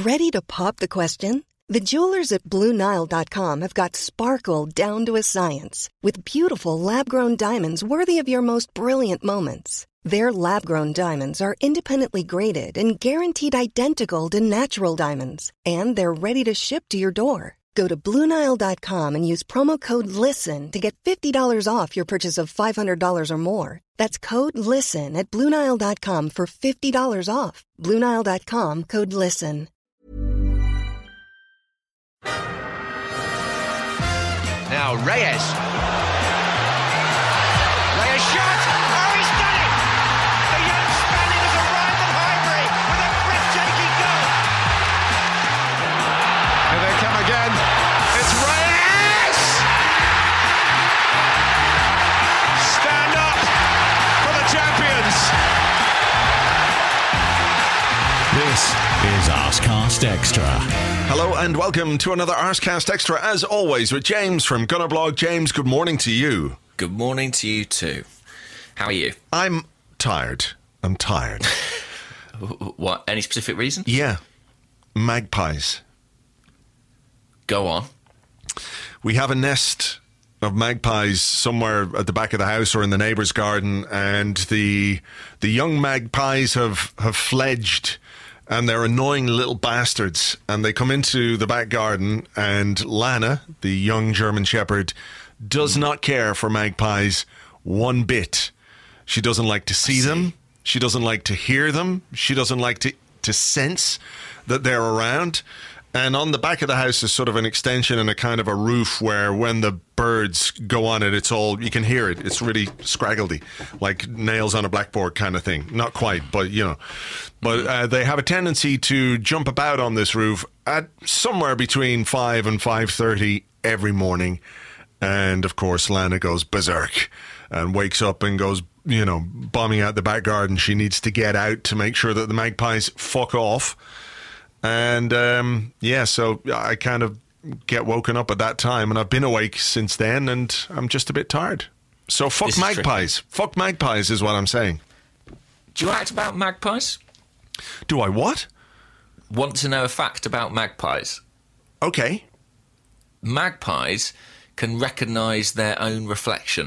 Ready to pop the question? The jewelers at BlueNile.com have got sparkle down to a science with beautiful lab-grown diamonds worthy of your most brilliant moments. Their lab-grown diamonds are independently graded and guaranteed identical to natural diamonds, and they're ready to ship to your door. Go to BlueNile.com and use promo code LISTEN to get $50 off your purchase of $500 or more. That's code LISTEN at BlueNile.com for $50 off. BlueNile.com, code LISTEN. Now Reyes shot! Oh, he's done it! The young Spaniard has arrived at Highbury with a breathtaking goal! Here they come again. It's Reyes! Stand up for the champions! This is Arsecast Extra. Hello and welcome to another Arsecast Extra, as always, with James from Gunnerblog. James, good morning to you. Good morning to you too. How are you? I'm tired. What? Any specific reason? Yeah. Magpies. Go on. We have a nest of magpies somewhere at the back of the house or in the neighbour's garden, and the young magpies have fledged, and they're annoying little bastards, and they come into the back garden, and Lana, the young German Shepherd, does not care for magpies one bit. She doesn't like to see them. She doesn't like to hear them. She doesn't like to sense that they're around. And on the back of the house is sort of an extension and a kind of a roof where when the birds go on it, it's all, you can hear it. It's really scraggledy, like nails on a blackboard kind of thing. Not quite, but you know. But they have a tendency to jump about on this roof at somewhere between 5 and 5:30 every morning. And of course, Lana goes berserk and wakes up and goes, you know, bombing out the back garden. She needs to get out to make sure that the magpies fuck off. And, so I kind of get woken up at that time, and I've been awake since then, and I'm just a bit tired. So fuck magpies. Fuck magpies is what I'm saying. Do you act about magpies? Do I what? Want to know a fact about magpies? Okay. Magpies can recognise their own reflection.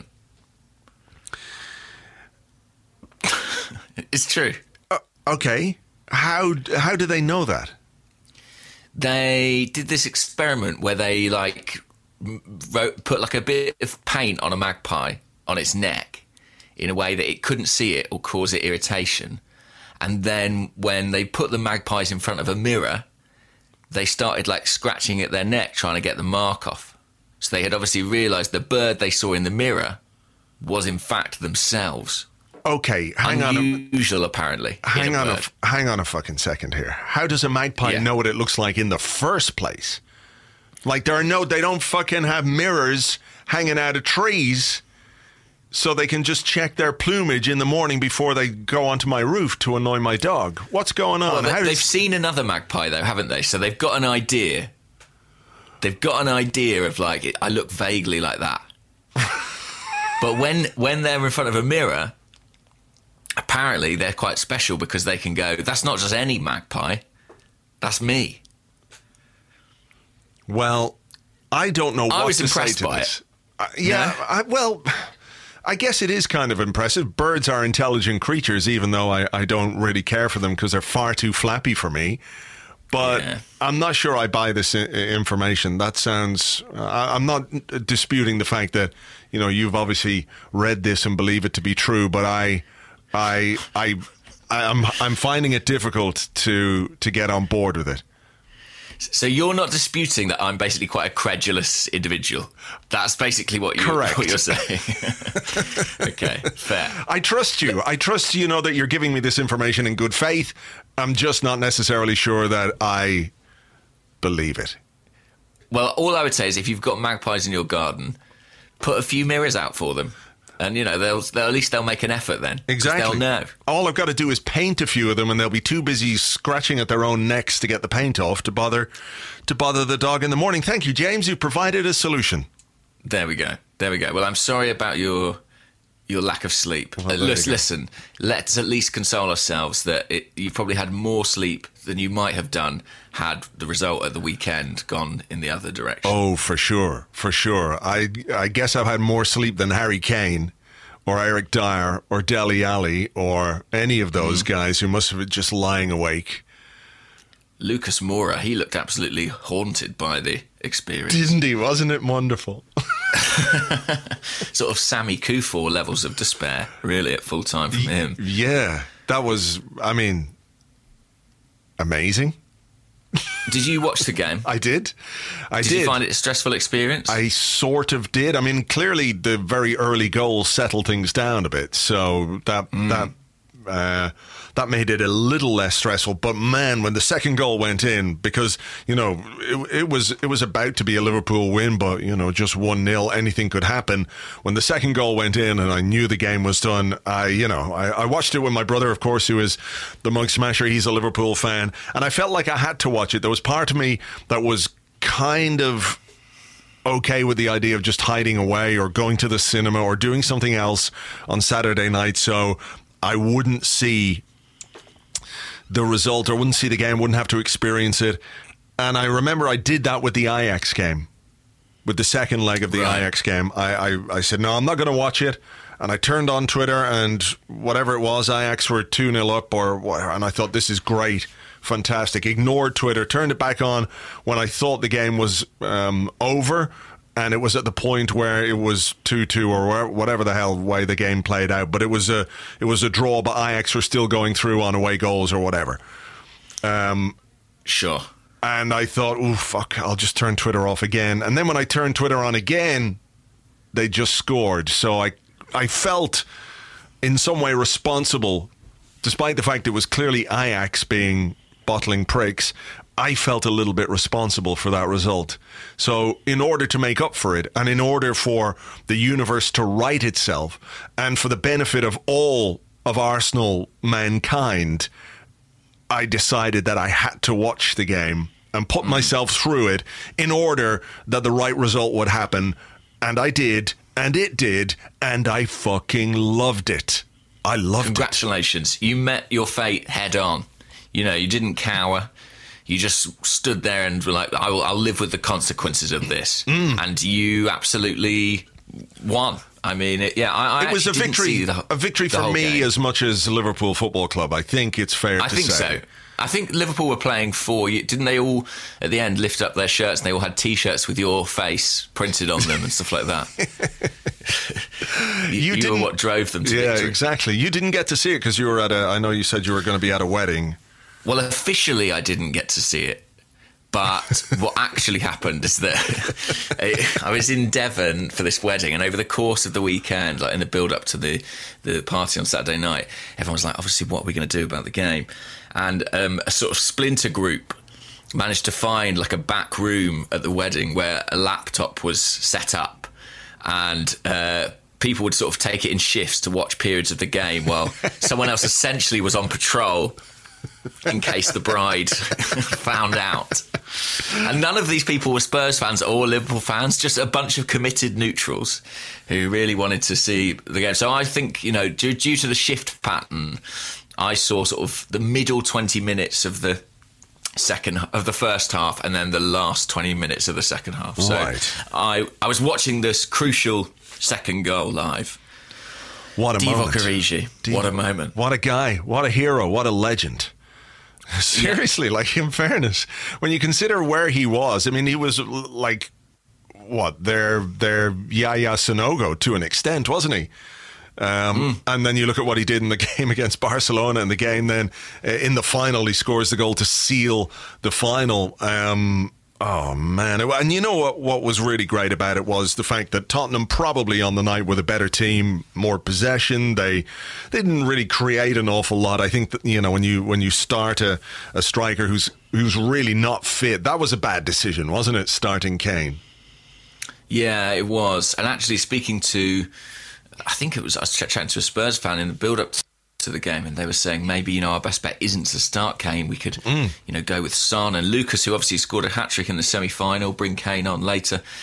It's true. Okay. How do they know that? They did this experiment where they put like a bit of paint on a magpie on its neck in a way that it couldn't see it or cause it irritation. And then when they put the magpies in front of a mirror, they started like scratching at their neck trying to get the mark off. So they had obviously realised the bird they saw in the mirror was in fact themselves. Okay, unusual, apparently. Hang on a fucking second here. How does a magpie know what it looks like in the first place? Like they don't fucking have mirrors hanging out of trees so they can just check their plumage in the morning before they go onto my roof to annoy my dog. What's going on? Well, they've seen another magpie though, haven't they? So they've got an idea. They've got an idea of I look vaguely like that. But when they're in front of a mirror, apparently they're quite special because they can go, that's not just any magpie, that's me. Well, I don't know what to say to this. I guess it is kind of impressive. Birds are intelligent creatures, even though I don't really care for them because they're far too flappy for me. But I'm not sure I buy this information. That sounds... I'm not disputing the fact that, you know, you've obviously read this and believe it to be true, but I'm finding it difficult to get on board with it. So you're not disputing that I'm basically quite a credulous individual. That's basically what you're saying. Okay, fair. I trust you. I trust you know that you're giving me this information in good faith. I'm just not necessarily sure that I believe it. Well, all I would say is if you've got magpies in your garden, put a few mirrors out for them. And, you know, they'll at least they'll make an effort then. Exactly. They'll know. All I've got to do is paint a few of them and they'll be too busy scratching at their own necks to get the paint off to bother the dog in the morning. Thank you, James. You've provided a solution. There we go. Well, I'm sorry about your your lack of sleep. Well, Listen, let's at least console ourselves that you probably had more sleep than you might have done had the result at the weekend gone in the other direction. Oh, for sure. I guess I've had more sleep than Harry Kane or Eric Dyer or Dele Alli or any of those guys who must have been just lying awake. Lucas Moura, he looked absolutely haunted by the experience. Didn't he? Wasn't it wonderful? Sort of Sammy Kufor levels of despair, really, at full time from him. Yeah, that was, amazing. Did you watch the game? I did. Did you find it a stressful experience? I sort of did. Clearly the very early goal settled things down a bit, so that made it a little less stressful. But man, when the second goal went in, because it was about to be a Liverpool win, but just 1-0, anything could happen. When the second goal went in, and I knew the game was done, I watched it with my brother, of course, who is the Mug Smasher. He's a Liverpool fan, and I felt like I had to watch it. There was part of me that was kind of okay with the idea of just hiding away or going to the cinema or doing something else on Saturday night, so I wouldn't see the result or wouldn't see the game, wouldn't have to experience it. And I remember I did that with the Ajax game, with the second leg of the Ajax game. I said, no, I'm not going to watch it. And I turned on Twitter, and whatever it was, Ajax were 2-0 up or whatever, and I thought, this is great, fantastic. Ignored Twitter, turned it back on when I thought the game was over, and it was at the point where it was 2-2 or whatever the hell way the game played out. But it was a draw, but Ajax were still going through on away goals or whatever. Sure. And I thought, oh, fuck, I'll just turn Twitter off again. And then when I turned Twitter on again, they just scored. So I felt in some way responsible, despite the fact it was clearly Ajax being bottling pricks. I felt a little bit responsible for that result. So in order to make up for it, and in order for the universe to right itself, and for the benefit of all of Arsenal mankind, I decided that I had to watch the game and put myself through it in order that the right result would happen. And I did, and it did, and I fucking loved it. I loved it. Congratulations. You met your fate head on. You didn't cower. You just stood there and were like, I'll live with the consequences of this. And you absolutely won. It was a victory for me game. As much as Liverpool Football Club. I think it's fair to say. I think so. I think Liverpool were playing for you. Didn't they all, at the end, lift up their shirts and they all had T-shirts with your face printed on them and stuff like that? you were what drove them to victory. Yeah, exactly. You didn't get to see it because you were I know you said you were going to be at a wedding. Well, officially, I didn't get to see it. But what actually happened is that I was in Devon for this wedding, and over the course of the weekend, like in the build-up to the party on Saturday night, everyone was like, obviously, what are we going to do about the game? And a sort of splinter group managed to find like a back room at the wedding where a laptop was set up, and people would sort of take it in shifts to watch periods of the game while someone else essentially was on patrol in case the bride found out. And none of these people were Spurs fans or Liverpool fans, just a bunch of committed neutrals who really wanted to see the game. So I think, due to the shift pattern, I saw sort of the middle 20 minutes of the first half and then the last 20 minutes of the second half. Right. So I was watching this crucial second goal live. What a moment. Divock Origi. What a moment. What a guy. What a hero. What a legend. Seriously, in fairness, when you consider where he was, he was like, their Yaya Sanogo to an extent, wasn't he? And then you look at what he did in the game against Barcelona, and the game then in the final, he scores the goal to seal the final. Oh, man. And you know what was really great about it was the fact that Tottenham probably on the night were the better team, more possession. They didn't really create an awful lot. I think that, when you start a striker who's really not fit, that was a bad decision, wasn't it, starting Kane? Yeah, it was. And actually speaking to, I was chatting to a Spurs fan in the build-up to the game, and they were saying maybe our best bet isn't to start Kane. We could go with Son and Lucas, who obviously scored a hat-trick in the semi-final, bring Kane on later.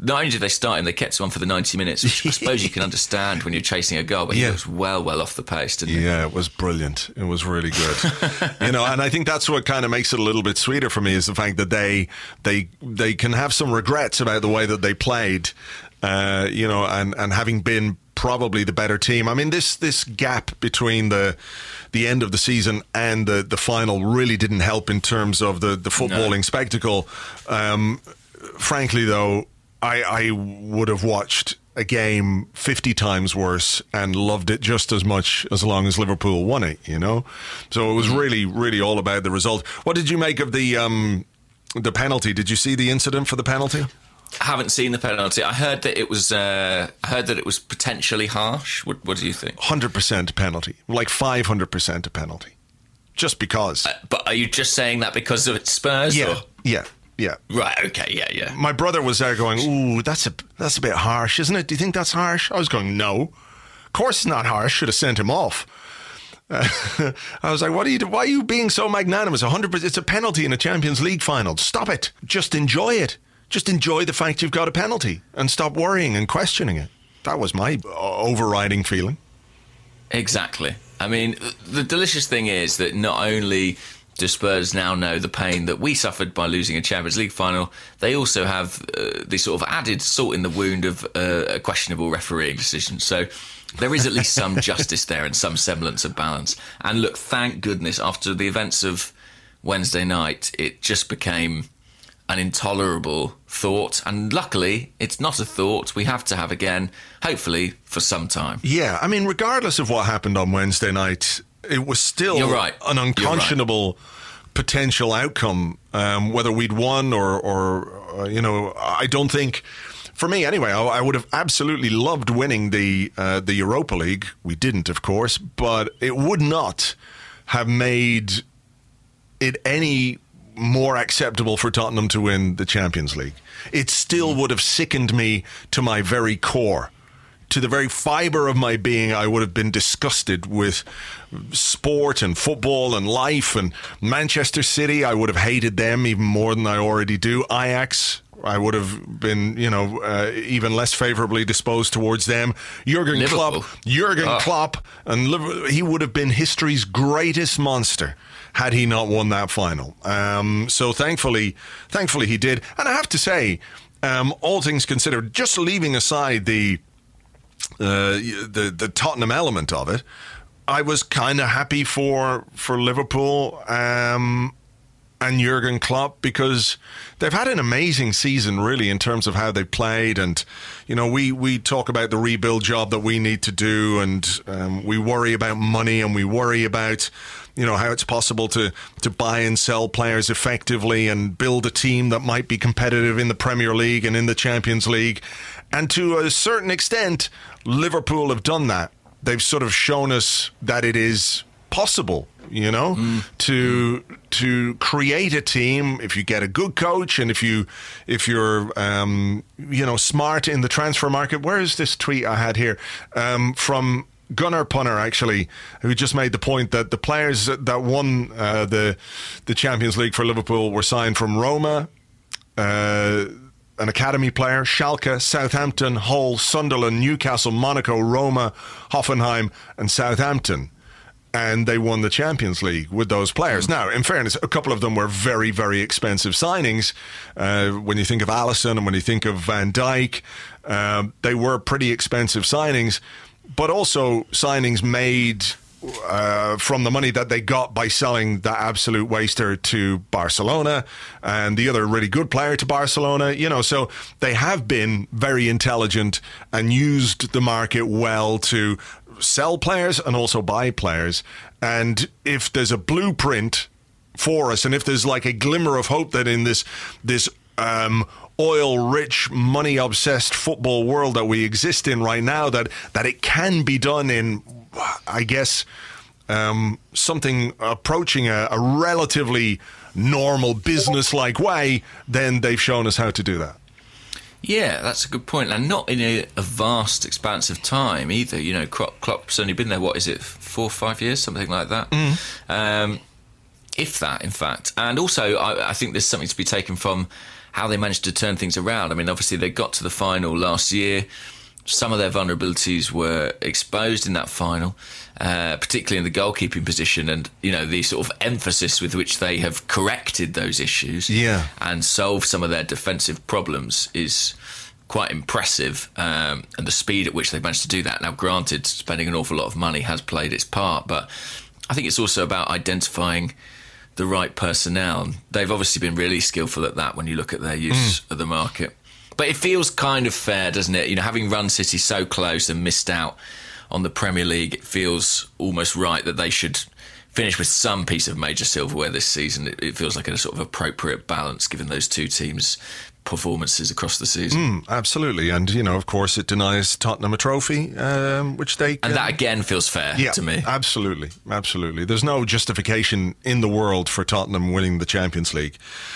not only did they start him, they kept him on for the 90 minutes, which I suppose you can understand when you're chasing a goal, but he was well off the pace, didn't he? Yeah, it was brilliant. It was really good. And I think that's what kind of makes it a little bit sweeter for me, is the fact that they can have some regrets about the way that they played, and having been probably the better team. I mean, this gap between the end of the season and the final really didn't help in terms of the footballing spectacle. Frankly, though, I would have watched a game 50 times worse and loved it just as much as long as Liverpool won it, So it was really, really all about the result. What did you make of the penalty? Did you see the incident for the penalty? I haven't seen the penalty. I heard that it was potentially harsh. What do you think? 100% penalty, like 500% a penalty, just because. But are you just saying that because of Spurs? Yeah, or? yeah. Right. Okay. Yeah. My brother was there going, "Ooh, that's a bit harsh, isn't it? Do you think that's harsh?" I was going, "No, of course it's not harsh. Should have sent him off." I was like, why are you being so magnanimous? 100%. It's a penalty in a Champions League final. Stop it. Just enjoy it. Just enjoy the fact you've got a penalty and stop worrying and questioning it. That was my overriding feeling. Exactly. I mean, the delicious thing is that not only do Spurs now know the pain that we suffered by losing a Champions League final, they also have the sort of added salt in the wound of a questionable refereeing decision. So there is at least some justice there and some semblance of balance. And look, thank goodness, after the events of Wednesday night, it just became an intolerable thought. And luckily, it's not a thought we have to have again, hopefully, for some time. Yeah, I mean, regardless of what happened on Wednesday night, it was still an unconscionable potential outcome, whether we'd won or I don't think, for me anyway, I would have absolutely loved winning the Europa League. We didn't, of course, but it would not have made it any more acceptable for Tottenham to win the Champions League. It still would have sickened me to my very core. To the very fibre of my being, I would have been disgusted with sport and football and life. And Manchester City, I would have hated them even more than I already do. Ajax, I would have been, even less favourably disposed towards them. Jurgen Klopp, and he would have been history's greatest monster had he not won that final. So thankfully he did. And I have to say, all things considered, just leaving aside the Tottenham element of it, I was kind of happy for Liverpool and Jurgen Klopp, because they've had an amazing season, really, in terms of how they played. And we talk about the rebuild job that we need to do, and we worry about money, and we worry about how it's possible to buy and sell players effectively and build a team that might be competitive in the Premier League and in the Champions League. And to a certain extent, Liverpool have done that. They've sort of shown us that it is possible, to create a team if you get a good coach and if you're smart in the transfer market. Where is this tweet I had here from Gunnar Punner, actually, who just made the point that the players that won the Champions League for Liverpool were signed from Roma, an academy player, Schalke, Southampton, Hull, Sunderland, Newcastle, Monaco, Roma, Hoffenheim and Southampton. And they won the Champions League with those players. Now, in fairness, a couple of them were very, very expensive signings. When you think of Alisson and when you think of Van Dijk, they were pretty expensive signings, but also signings made from the money that they got by selling that absolute waster to Barcelona and the other really good player to Barcelona. So they have been very intelligent and used the market well to sell players and also buy players. And if there's a blueprint for us, and if there's like a glimmer of hope that in this oil-rich, money-obsessed football world that we exist in right now, that it can be done in, I guess, something approaching a relatively normal business-like way, then they've shown us how to do that. Yeah, that's a good point. And not in a vast expanse of time either. Klopp's only been there, 4 or 5 years, something like that. If that, in fact. And also, I think there's something to be taken from how they managed to turn things around. I mean, obviously they got to the final last year. Some of their vulnerabilities were exposed in that final, particularly in the goalkeeping position, and the sort of emphasis with which they have corrected those issues and solved some of their defensive problems is quite impressive, and the speed at which they've managed to do that. Now, granted, spending an awful lot of money has played its part, but I think it's also about identifying the right personnel. They've obviously been really skillful at that when you look at their use of the market. But it feels kind of fair, doesn't it? Having run City so close and missed out on the Premier League, it feels almost right that they should finish with some piece of major silverware this season. It feels like a sort of appropriate balance given those two teams' performances across the season. Absolutely. And, of course, it denies Tottenham a trophy, which they... And that, again, feels fair to me. Absolutely. Absolutely. There's no justification in the world for Tottenham winning the Champions League.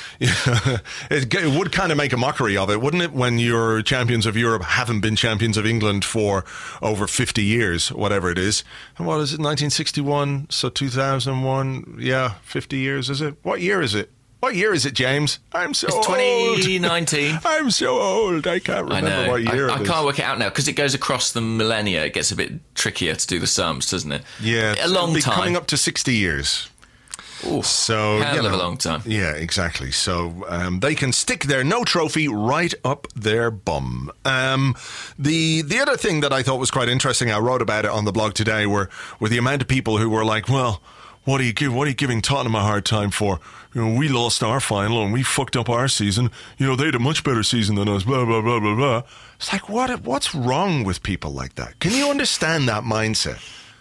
It would kind of make a mockery of it, wouldn't it, when your champions of Europe haven't been champions of England for over 50 years, whatever it is. And what is it, 1961? So 2001, 50 years, is it? What year is it? What year is it, James? I'm so old. It's 2019. I'm so old. I can't remember what year I can't work it out now because it goes across the millennia. It gets a bit trickier to do the sums, doesn't it? Yeah. A long time. Coming up to 60 years. Ooh, so hell of a long time. Yeah, exactly. So they can stick their no trophy right up their bum. The other thing that I thought was quite interesting, I wrote about it on the blog today, were the amount of people who were like, well, what are you giving Tottenham a hard time for? We lost our final and we fucked up our season. They had a much better season than us, blah, blah, blah, blah, blah. It's like, what's wrong with people like that? Can you understand that mindset?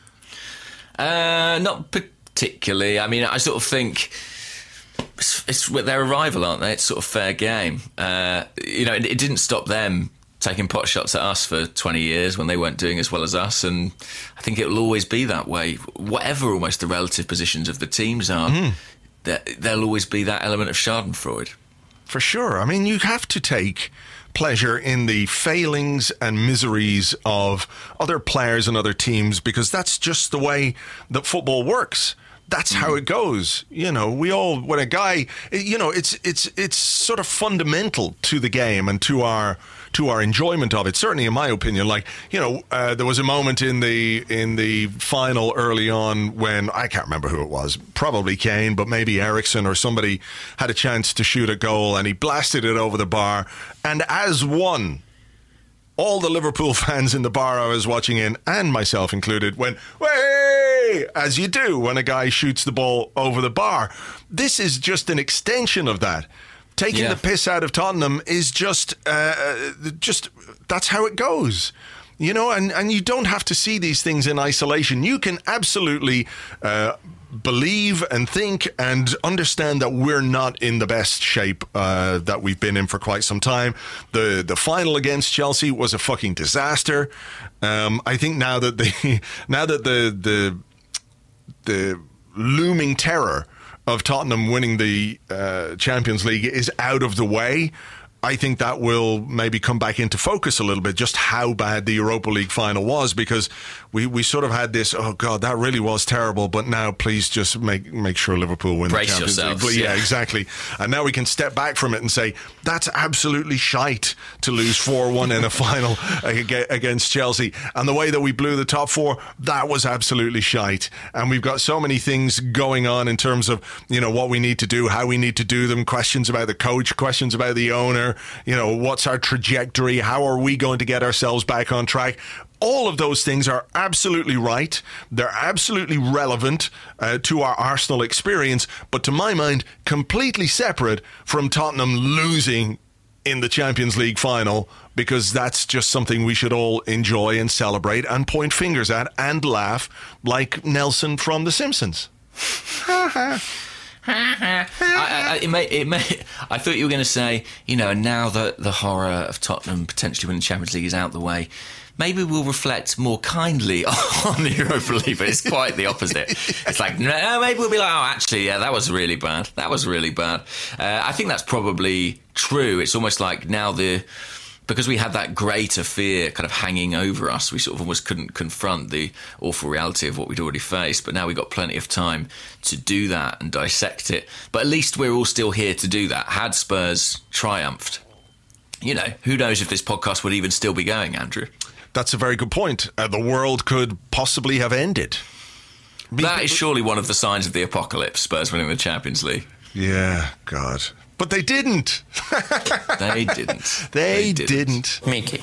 Not particularly. I mean, I sort of think it's they're a rival, aren't they? It's sort of fair game. It didn't stop them taking pot shots at us for 20 years when they weren't doing as well as us, and I think it will always be that way. Whatever almost the relative positions of the teams are, there'll always be that element of schadenfreude. For sure. I mean, you have to take pleasure in the failings and miseries of other players and other teams because that's just the way that football works. That's how it goes. We all, when a guy, it's sort of fundamental to the game and to our enjoyment of it. Certainly in my opinion, there was a moment in the final early on when I can't remember who it was, probably Kane, but maybe Eriksen or somebody had a chance to shoot a goal and he blasted it over the bar. And as one, all the Liverpool fans in the bar I was watching in, and myself included, went, "Way!" as you do when a guy shoots the ball over the bar. This is just an extension of that. Taking the piss out of Tottenham is just that's how it goes. And you don't have to see these things in isolation. You can absolutely believe and think and understand that we're not in the best shape that we've been in for quite some time. The final against Chelsea was a fucking disaster. I think now that the looming terror of Tottenham winning the Champions League is out of the way, I think that will maybe come back into focus a little bit, just how bad the Europa League final was, because we sort of had this, oh God, that really was terrible, but now please just make sure Liverpool win Brace the Champions yourselves, League. Yeah, exactly. And now we can step back from it and say, that's absolutely shite to lose 4-1 in a final against Chelsea. And the way that we blew the top four, that was absolutely shite. And we've got so many things going on in terms of, what we need to do, how we need to do them, questions about the coach, questions about the owner, what's our trajectory, how are we going to get ourselves back on track. All of those things are absolutely right. They're absolutely relevant to our Arsenal experience, but to my mind, completely separate from Tottenham losing in the Champions League final, because that's just something we should all enjoy and celebrate and point fingers at and laugh like Nelson from The Simpsons. I thought you were going to say, now that the horror of Tottenham potentially winning the Champions League is out the way, maybe we'll reflect more kindly on the Europa League, but it's quite the opposite. It's like, no, maybe we'll be like, oh, actually, yeah, that was really bad. That was really bad. I think that's probably true. It's almost like now the because we had that greater fear kind of hanging over us, we sort of almost couldn't confront the awful reality of what we'd already faced. But now we've got plenty of time to do that and dissect it. But at least we're all still here to do that. Had Spurs triumphed, who knows if this podcast would even still be going, Andrew? That's a very good point. The world could possibly have ended. That is surely one of the signs of the apocalypse, Spurs winning the Champions League. Yeah, God. But they didn't. They didn't. They didn't. Mickey.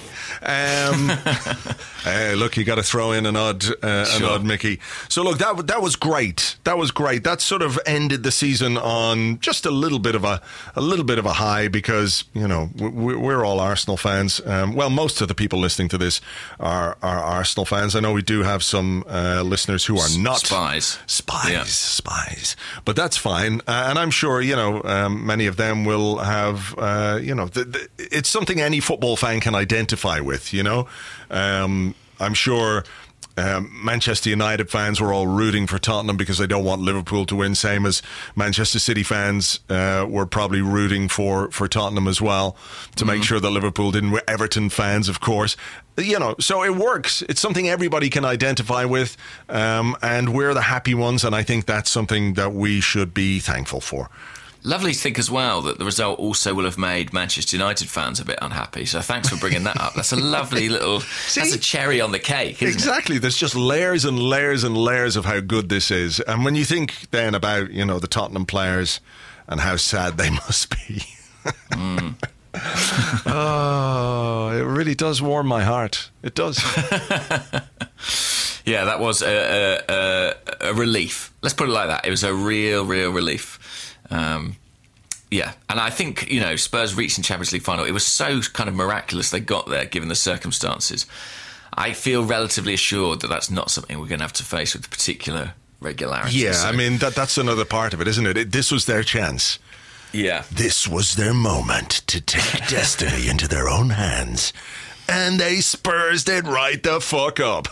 Hey, look, you got to throw in an odd Mickey. So look, that was great. That was great. That sort of ended the season on just a little bit of a high, because we're all Arsenal fans. Well, most of the people listening to this are Arsenal fans. I know we do have some listeners who are not spies. But that's fine, and I'm sure many of them will have it's something any football fan can identify with. I'm sure Manchester United fans were all rooting for Tottenham because they don't want Liverpool to win, same as Manchester City fans were probably rooting for Tottenham as well, to make sure that Liverpool didn't win. Everton fans, of course. So it works. It's something everybody can identify with, and we're the happy ones, and I think that's something that we should be thankful for. Lovely to think as well that the result also will have made Manchester United fans a bit unhappy. So thanks for bringing that up. That's a lovely little... that's a cherry on the cake, isn't exactly. There's just layers and layers and layers of how good this is. And when you think then about, the Tottenham players and how sad they must be. Oh, it really does warm my heart. It does. Yeah, that was a relief. Let's put it like that. It was a real relief. And I think, Spurs reaching Champions League final, it was so kind of miraculous they got there given the circumstances. I feel relatively assured that that's not something we're going to have to face with particular regularity. Yeah, so. I mean, that's another part of it, isn't it? This was their chance. Yeah. This was their moment to take destiny into their own hands. And they Spursed it right the fuck up.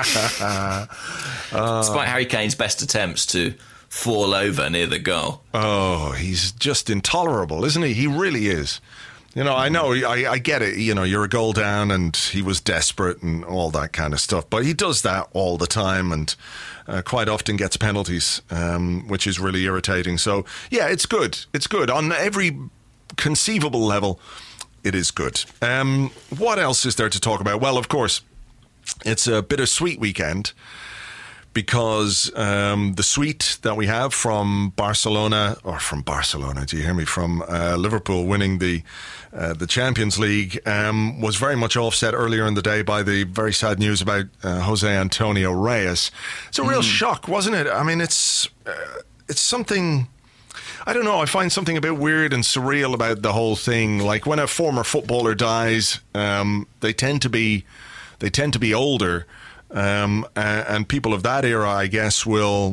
Despite Harry Kane's best attempts to fall over near the goal. Oh, he's just intolerable, isn't he? He really is. I know, I get it. You're a goal down and he was desperate and all that kind of stuff. But he does that all the time and quite often gets penalties, which is really irritating. So, yeah, it's good. It's good. On every conceivable level, it is good. What else is there to talk about? Well, of course, it's a bittersweet weekend, because the suite that we have from Barcelona, do you hear me, from Liverpool winning the Champions League, was very much offset earlier in the day by the very sad news about Jose Antonio Reyes. It's a real shock, wasn't it? I mean, it's something... I don't know, I find something a bit weird and surreal about the whole thing. Like, when a former footballer dies, they tend to be older. And people of that era, I guess, will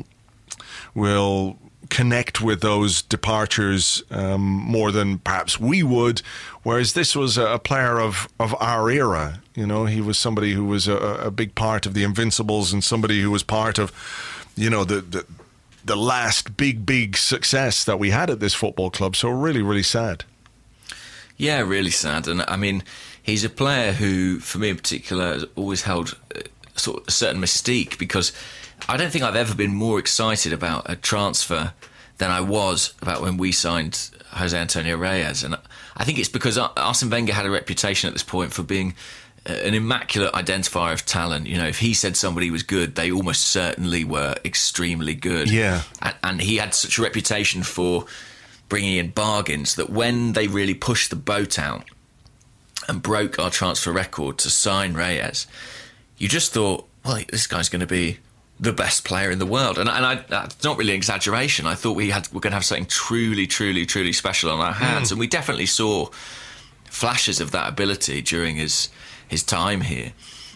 connect with those departures more than perhaps we would. Whereas this was a player of our era. He was somebody who was a big part of the Invincibles and somebody who was part of, the last big success that we had at this football club. So really, really sad. Yeah, really sad. And I mean, he's a player who, for me in particular, has always held sort of a certain mystique, because I don't think I've ever been more excited about a transfer than I was about when we signed Jose Antonio Reyes. And I think it's because Arsene Wenger had a reputation at this point for being an immaculate identifier of talent. If he said somebody was good, they almost certainly were extremely good. Yeah. And he had such a reputation for bringing in bargains that when they really pushed the boat out and broke our transfer record to sign Reyes, you just thought, well, this guy's going to be the best player in the world. And that's not really an exaggeration. I thought we're going to have something truly, truly, truly special on our hands. And we definitely saw flashes of that ability during his time here.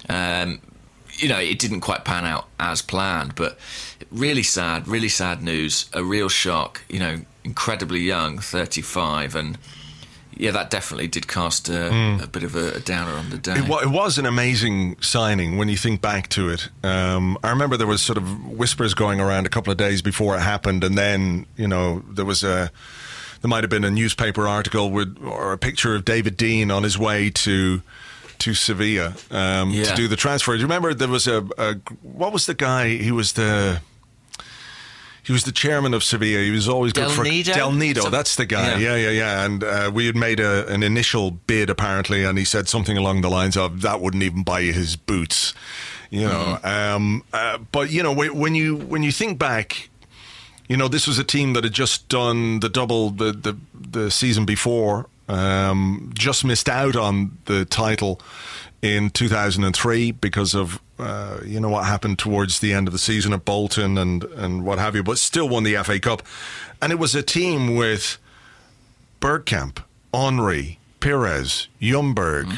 It didn't quite pan out as planned, but really sad news, a real shock, incredibly young, 35, and yeah, that definitely did cast a bit of a downer on the day. It was an amazing signing when you think back to it. I remember there was sort of whispers going around a couple of days before it happened, and then, there was there might have been a newspaper article or a picture of David Dein on his way to Sevilla to do the transfer. Do you remember there was what was the guy? He was the chairman of Sevilla. He was always good for Del Nido. That's the guy. Yeah. And we had made an initial bid apparently, and he said something along the lines of that wouldn't even buy you his boots. You know, but you know when you think back, you know, this was a team that had just done the double the season before. Just missed out on the title in 2003 because of you know what happened towards the end of the season at Bolton and what have you, but still won the FA Cup. And it was a team with Bergkamp, Henry, Pires, Ljungberg,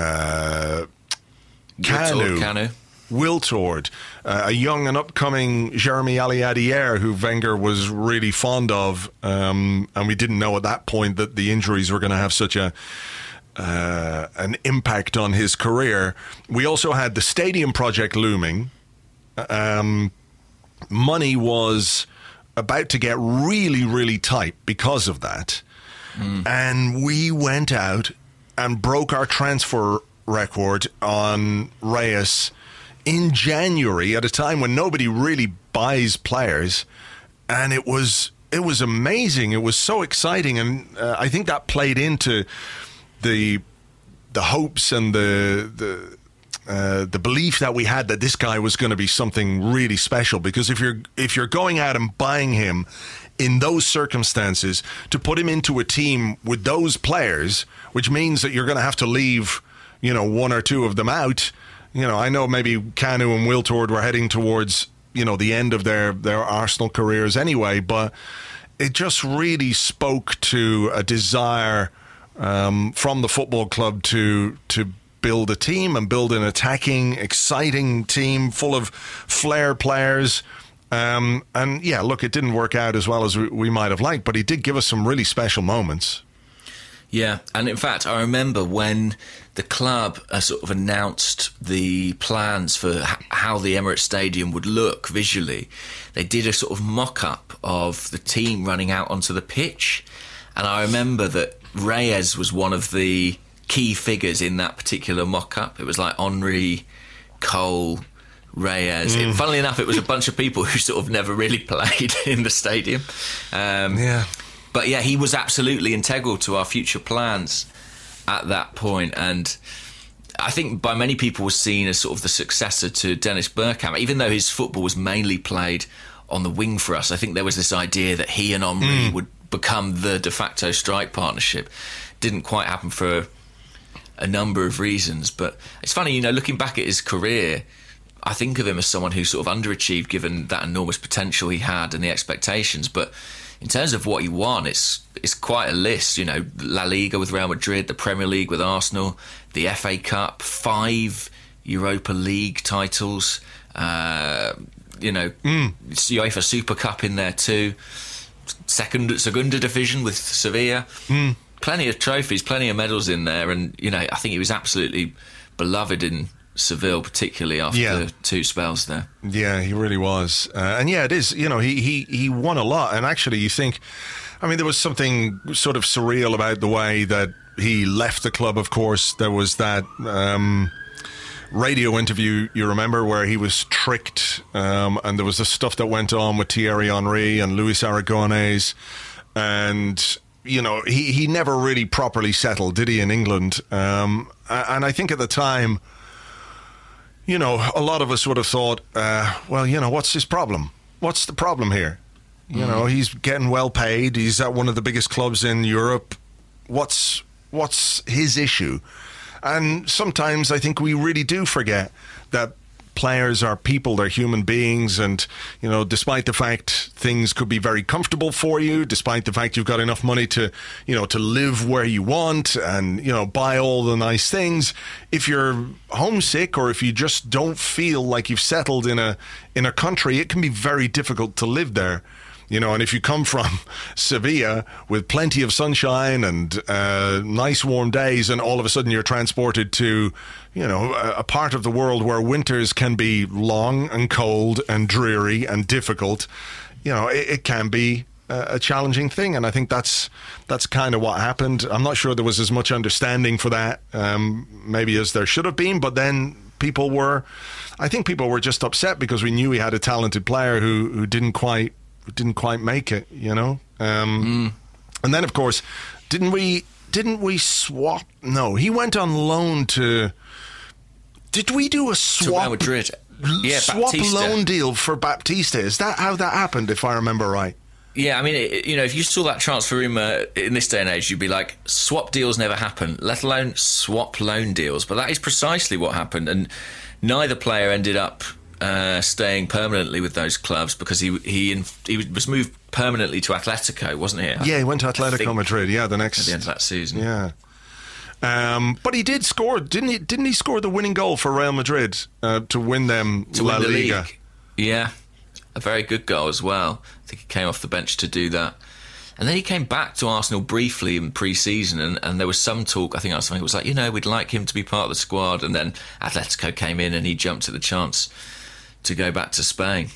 Kanu, Wiltord, a young and upcoming Jeremy Aliadier, who Wenger was really fond of, and we didn't know at that point that the injuries were going to have such an impact on his career. We also had the stadium project looming. Money was about to get really, really tight because of that, and we went out and broke our transfer record on Reyes in January at a time when nobody really buys players, and it was amazing. It was so exciting, and I think that played into the hopes and the belief that we had that this guy was going to be something really special. Because if you're going out and buying him in those circumstances, to put him into a team with those players, which means that you're going to have to leave, you know, one or two of them out. You know, I know maybe Kanu and Wiltord were heading towards, you know, the end of their Arsenal careers anyway, but it just really spoke to a desire from the football club to build a team and build an attacking, exciting team full of flair players. And yeah, look, it didn't work out as well as we might have liked, but he did give us some really special moments. Yeah, and in fact, I remember when the club sort of announced the plans for how the Emirates Stadium would look visually, they did a sort of mock-up of the team running out onto the pitch. And I remember that Reyes was one of the key figures in that particular mock-up. It was like Henry, Cole, Reyes. Funnily enough, it was a bunch of people who sort of never really played in the stadium. But yeah, he was absolutely integral to our future plans at that point, and I think by many people was seen as sort of the successor to Dennis Bergkamp. Even though his football was mainly played on the wing for us, I think there was this idea that he and Henry would become the de facto strike partnership. Didn't quite happen for a number of reasons, but it's funny, you know, looking back at his career, I think of him as someone who sort of underachieved given that enormous potential he had and the expectations. But in terms of what he won, it's quite a list. You know, La Liga with Real Madrid, the Premier League with Arsenal, the FA Cup, 5 Europa League titles, you know, UEFA Super Cup in there too, Segunda Division with Sevilla. Plenty of trophies, plenty of medals in there, and you know, I think he was absolutely beloved in Seville, particularly after 2 spells there. Yeah, he really was. And yeah, it is, you know, he won a lot. And actually, you think, I mean, there was something sort of surreal about the way that he left the club, of course. There was that radio interview, you remember, where he was tricked. And there was the stuff that went on with Thierry Henry and Luis Aragonés. And, you know, he never really properly settled, did he, in England? And I think at the time, you know, a lot of us would have thought, well, you know, what's his problem? What's the problem here? You know, he's getting well paid. He's at one of the biggest clubs in Europe. What's his issue? And sometimes I think we really do forget that players are people, they're human beings, and you know, despite the fact things could be very comfortable for you, despite the fact you've got enough money to, you know, to live where you want and, you know, buy all the nice things, if you're homesick or if you just don't feel like you've settled in a country, it can be very difficult to live there. You know, and if you come from Sevilla with plenty of sunshine and nice warm days, and all of a sudden you're transported to, you know, a part of the world where winters can be long and cold and dreary and difficult, you know, it can be a challenging thing, and I think that's kind of what happened. I'm not sure there was as much understanding for that, maybe as there should have been, but then I think people were just upset because we knew we had a talented player who didn't quite make it, you know. And then, of course, didn't we swap? No, he went on loan to. Did we do a swap? To Real Madrid. Yeah, swap Baptista. loan deal for Baptista. Is that how that happened, if I remember right? Yeah, I mean, if you saw that transfer rumour in this day and age, you'd be like, swap deals never happen, let alone swap loan deals. But that is precisely what happened, and neither player ended up staying permanently with those clubs because he was moved permanently to Atletico, wasn't he? Yeah, he went to Atletico Madrid. Yeah, the next at the end of that season. Yeah. But he did score, didn't he score the winning goal for Real Madrid to win them La Liga? League. Yeah, a very good goal as well. I think he came off the bench to do that. And then he came back to Arsenal briefly in pre-season, and there was some talk, I think it was like, we'd like him to be part of the squad, and then Atletico came in and he jumped at the chance to go back to Spain.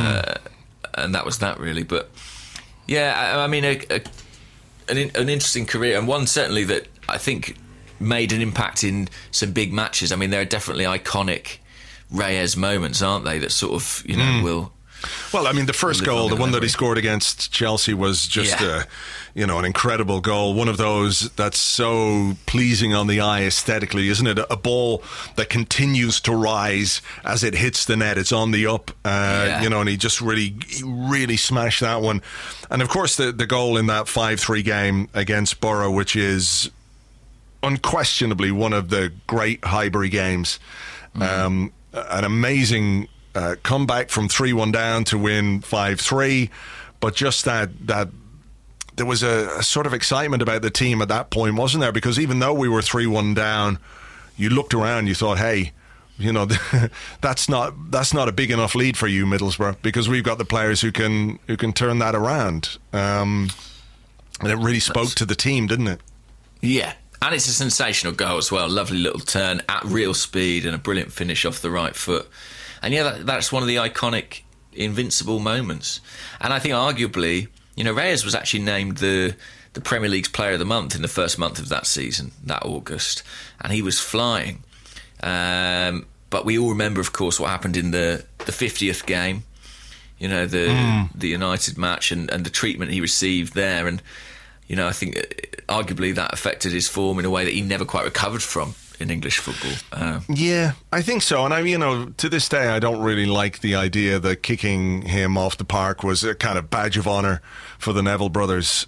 And that was that, really. But, yeah, I mean, an interesting career, and one certainly that I think made an impact in some big matches. I mean, there are definitely iconic Reyes moments, aren't they, that sort of, will... Well, I mean, the first goal, the one that he scored against Chelsea, was just, an incredible goal. One of those that's so pleasing on the eye aesthetically, isn't it? A ball that continues to rise as it hits the net. It's on the up, and he just really smashed that one. And of course, the goal in that 5-3 game against Borough, which is unquestionably one of the great Highbury games. An amazing comeback from 3-1 down to win 5-3, but just that there was a sort of excitement about the team at that point, wasn't there? Because even though we were 3-1 down, you looked around, you thought, hey, that's not a big enough lead for you, Middlesbrough, because we've got the players who can turn that around. And it really spoke to the team, didn't it? Yeah. And it's a sensational goal as well. Lovely little turn at real speed and a brilliant finish off the right foot. And that's one of the iconic Invincible moments. And I think arguably, Reyes was actually named the Premier League's Player of the Month in the first month of that season, that August. And he was flying. But we all remember, of course, what happened in the 50th game, the United match and the treatment he received there. And, I think arguably that affected his form in a way that he never quite recovered from in English football. Yeah, I think so. And to this day, I don't really like the idea that kicking him off the park was a kind of badge of honour for the Neville brothers.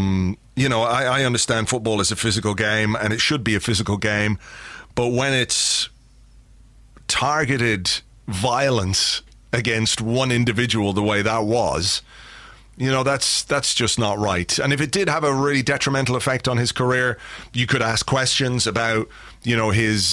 I understand football is a physical game, and it should be a physical game, but when it's targeted violence against one individual the way that was, that's just not right. And if it did have a really detrimental effect on his career, you could ask questions about, his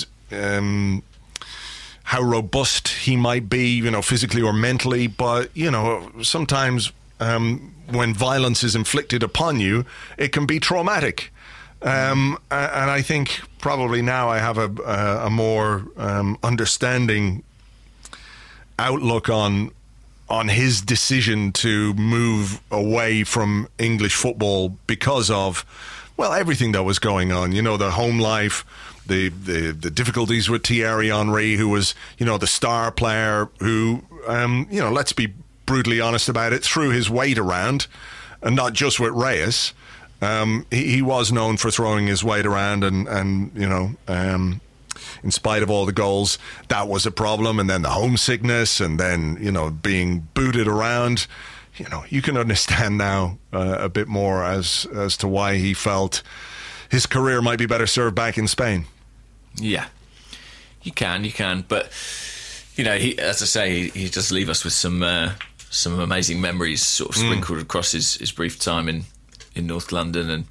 how robust he might be, physically or mentally. But, sometimes when violence is inflicted upon you, it can be traumatic. And I think probably now I have a more understanding outlook on his decision to move away from English football because of, everything that was going on. The home life, the difficulties with Thierry Henry, who was, the star player who, let's be brutally honest about it, threw his weight around, and not just with Reyes. He was known for throwing his weight around and in spite of all the goals, that was a problem. And then the homesickness, and then, being booted around. You can understand now a bit more as to why he felt his career might be better served back in Spain. Yeah. You can. But, he, as I say, he does leave us with some amazing memories sort of sprinkled across his brief time in North London. And,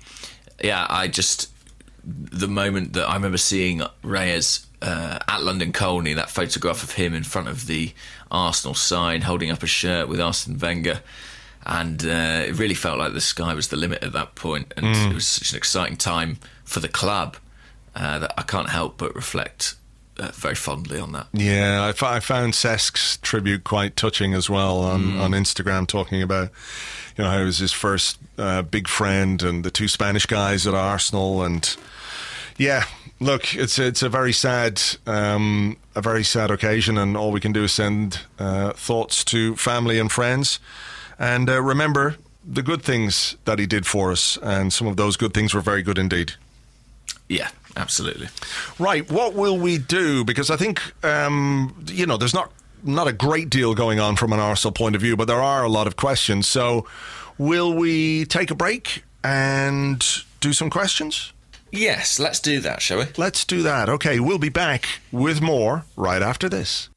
the moment that I remember seeing Reyes at London Colney, that photograph of him in front of the Arsenal sign holding up a shirt with Arsene Wenger, and it really felt like the sky was the limit at that point, and it was such an exciting time for the club that I can't help but reflect very fondly on that. Yeah, I found Cesk's tribute quite touching as well on Instagram, talking about, how he was his first big friend and the two Spanish guys at Arsenal. And yeah, look, it's a very sad occasion, and all we can do is send thoughts to family and friends, and remember the good things that he did for us, and some of those good things were very good indeed. Yeah, absolutely. Right, what will we do? Because I think, there's not a great deal going on from an Arsenal point of view, but there are a lot of questions. So will we take a break and do some questions? Yes, let's do that, shall we? Let's do that. Okay, we'll be back with more right after this.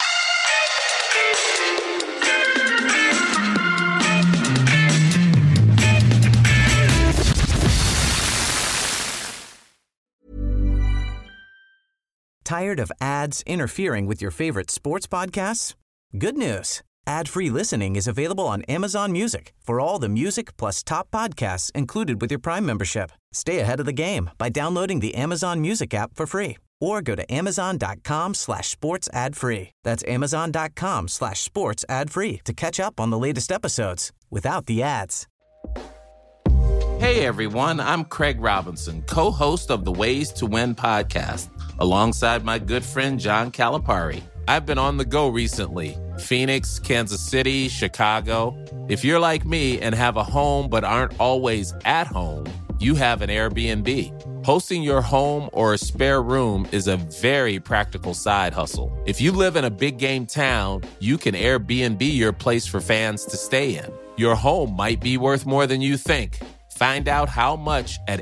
Tired of ads interfering with your favorite sports podcasts? Good news. Ad-free listening is available on Amazon Music for all the music plus top podcasts included with your Prime membership. Stay ahead of the game by downloading the Amazon Music app for free or go to amazon.com/sports ad free. That's amazon.com/sports ad free to catch up on the latest episodes without the ads. Hey everyone, I'm Craig Robinson, co-host of the Ways to Win podcast, alongside my good friend John Calipari. I've been on the go recently. Phoenix, Kansas City, Chicago. If you're like me and have a home but aren't always at home, you have an Airbnb. Hosting your home or a spare room is a very practical side hustle. If you live in a big game town, you can Airbnb your place for fans to stay in. Your home might be worth more than you think. Find out how much at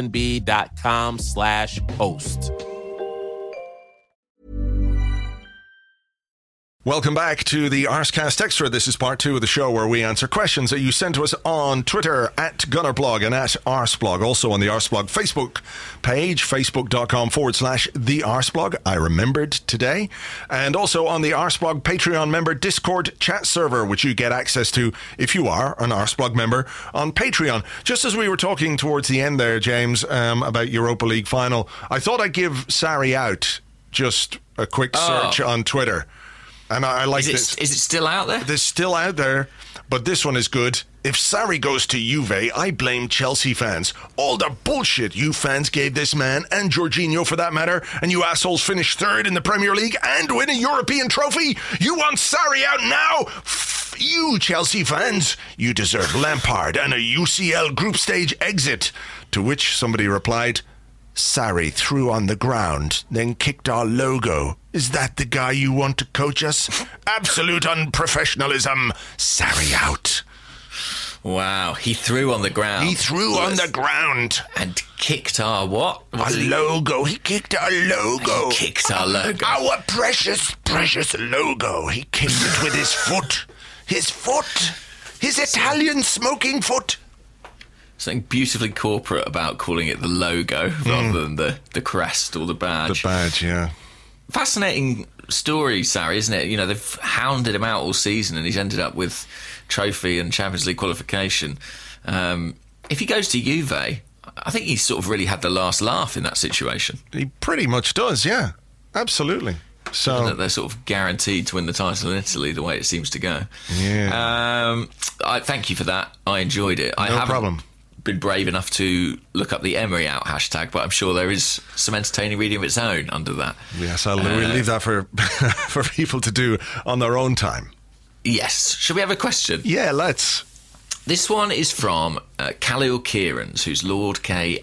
airbnb.com/host. Welcome back to the Arscast Extra. This is part 2 of the show where we answer questions that you sent to us on Twitter at Gunnerblog and at Arsblog. Also on the Arsblog Facebook page, facebook.com/the Arsblog. I remembered today. And also on the Arsblog Patreon member Discord chat server, which you get access to if you are an Arsblog member on Patreon. Just as we were talking towards the end there, James, about Europa League final, I thought I'd give Sarri out just a quick search on Twitter. And I like this. Is it still out there? It's still out there, but this one is good. If Sarri goes to Juve, I blame Chelsea fans. All the bullshit you fans gave this man, and Jorginho for that matter, and you assholes finished third in the Premier League and win a European trophy. You want Sarri out now? You Chelsea fans. You deserve Lampard and a UCL group stage exit. To which somebody replied, Sarri threw on the ground, then kicked our logo. Is that the guy you want to coach us? Absolute unprofessionalism. Sarri out. Wow, he threw on the ground. He threw on the ground. And kicked our what? Our logo. He kicked our logo. He kicked our logo. Our precious, precious logo. He kicked it with his foot. His foot. His Italian smoking foot. Something beautifully corporate about calling it the logo rather than the crest or the badge. The badge, yeah. Fascinating story, Sarri, isn't it? They've hounded him out all season and he's ended up with trophy and Champions League qualification. If he goes to Juve, I think he's sort of really had the last laugh in that situation. He pretty much does, yeah. Absolutely. So that they're sort of guaranteed to win the title in Italy the way it seems to go. Yeah. I thank you for that. I enjoyed it. No problem. Been brave enough to look up the Emery out hashtag, but I'm sure there is some entertaining reading of its own under that. Yes, we'll leave that for for people to do on their own time. Yes. Shall we have a question? Yeah, let's. This one is from Khalil Kieran's, who's Lord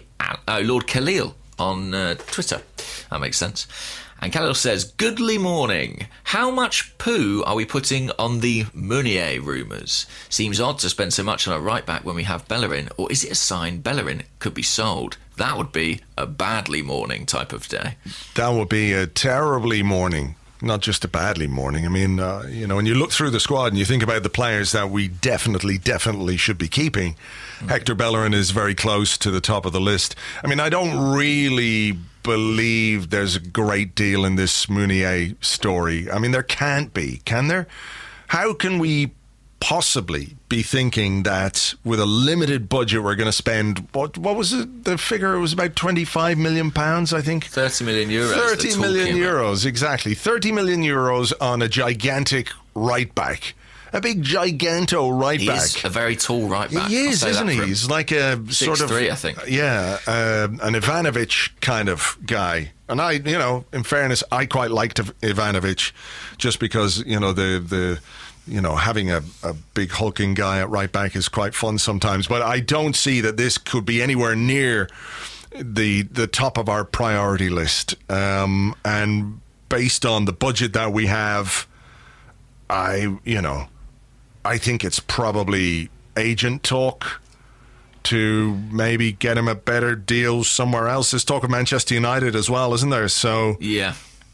Khalil on Twitter. That makes sense. And Khalil says, goodly morning. How much poo are we putting on the Meunier rumours? Seems odd to spend so much on a right-back when we have Bellerin, or is it a sign Bellerin could be sold? That would be a badly morning type of day. That would be a terribly morning, not just a badly morning. I mean, when you look through the squad and you think about the players that we definitely should be keeping, Hector Bellerin is very close to the top of the list. I mean, I don't really believe there's a great deal in this Meunier story. I mean, there can't be, can there? How can we possibly be thinking that with a limited budget we're going to spend what was it, the figure? It was about 25 million pounds, I think. 30 million euros. 30 million euros, exactly. 30 million euros on a gigantic right back. A big giganto right back. He is a very tall right back. He is, isn't he? He's like a sort of 6'3", I think. Yeah, an Ivanovic kind of guy. And I, in fairness, I quite liked Ivanovic just because, the having a big hulking guy at right back is quite fun sometimes. But I don't see that this could be anywhere near the top of our priority list. And based on the budget that we have, I think it's probably agent talk to maybe get him a better deal somewhere else. There's talk of Manchester United as well, isn't there? So yeah.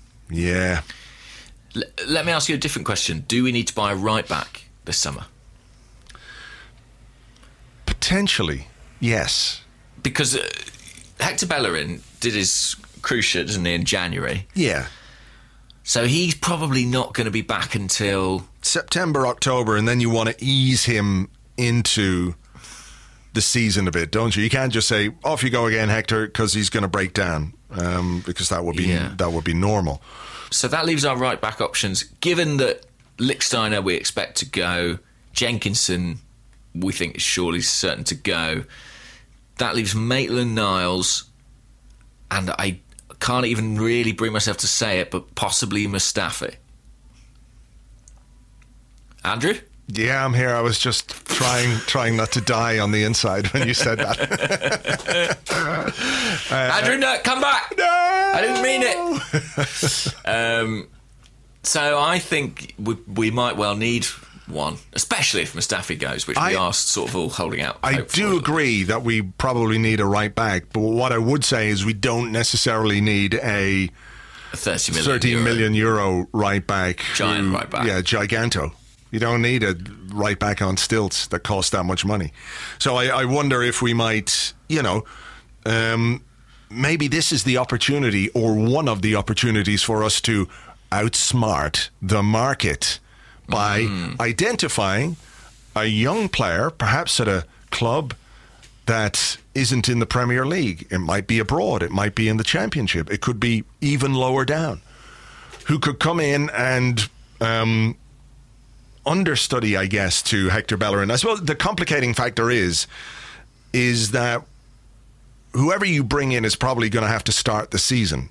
Let me ask you a different question. Do we need to buy a right back this summer? Potentially, yes. Because Hector Bellerin did his cruciate, didn't he, in January? Yeah. So he's probably not going to be back until September, October, and then you want to ease him into the season a bit, don't you? You can't just say, off you go again, Hector, because he's going to break down, because that would be normal. So that leaves our right back options. Given that Lichtsteiner we expect to go, Jenkinson we think is surely certain to go, that leaves Maitland-Niles, and I can't even really bring myself to say it, but possibly Mustafi. Andrew? Yeah, I'm here. I was just trying not to die on the inside when you said that. Andrew, no, come back! No! I didn't mean it. So I think we might well need one, especially if Mustafi goes, which we are sort of all holding out. I do agree that we probably need a right back, but what I would say is we don't necessarily need a 30 million euro right back. Giant right back. Yeah, giganto. You don't need a right back on stilts that costs that much money. So I wonder if we might, maybe this is the opportunity or one of the opportunities for us to outsmart the market by identifying a young player, perhaps at a club that isn't in the Premier League. It might be abroad. It might be in the Championship. It could be even lower down. Who could come in and understudy, I guess, to Hector Bellerin. I suppose the complicating factor is that whoever you bring in is probably going to have to start the season.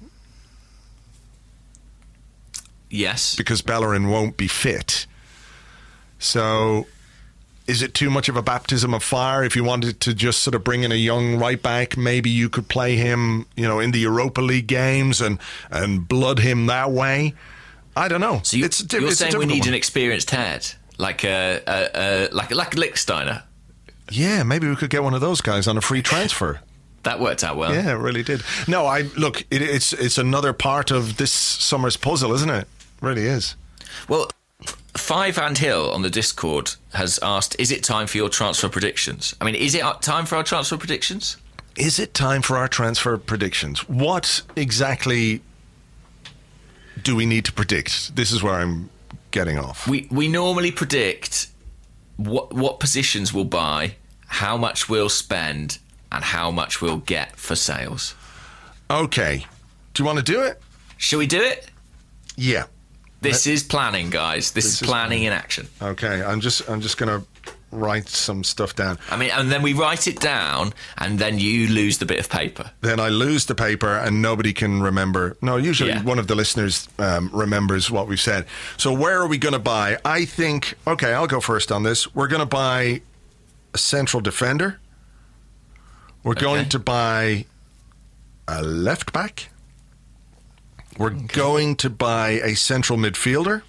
Yes. Because Bellerin won't be fit. So is it too much of a baptism of fire if you wanted to just sort of bring in a young right back? Maybe you could play him, in the Europa League games and blood him that way. I don't know. So you're saying we need an experienced head, like a Lichtsteiner? Yeah, maybe we could get one of those guys on a free transfer. That worked out well. Yeah, it really did. No, it's another part of this summer's puzzle, isn't it? It really is. Well, Five and Hill on the Discord has asked, is it time for your transfer predictions? I mean, is it time for our transfer predictions? Is it time for our transfer predictions? What exactly do we need to predict? This is where I'm getting off. We normally predict what positions we'll buy, how much we'll spend, and how much we'll get for sales. Okay. Do you want to do it? Shall we do it? Yeah. This is planning, guys. This is planning in action. Okay. I'm just going to write some stuff down. I mean, and then we write it down, and then you lose the bit of paper. Then I lose the paper, and nobody can remember. No, usually one of the listeners remembers what we've said. So where are we going to buy? I think, okay, I'll go first on this. We're going to buy a central defender. We're going to buy a left back. We're going to buy a central midfielder.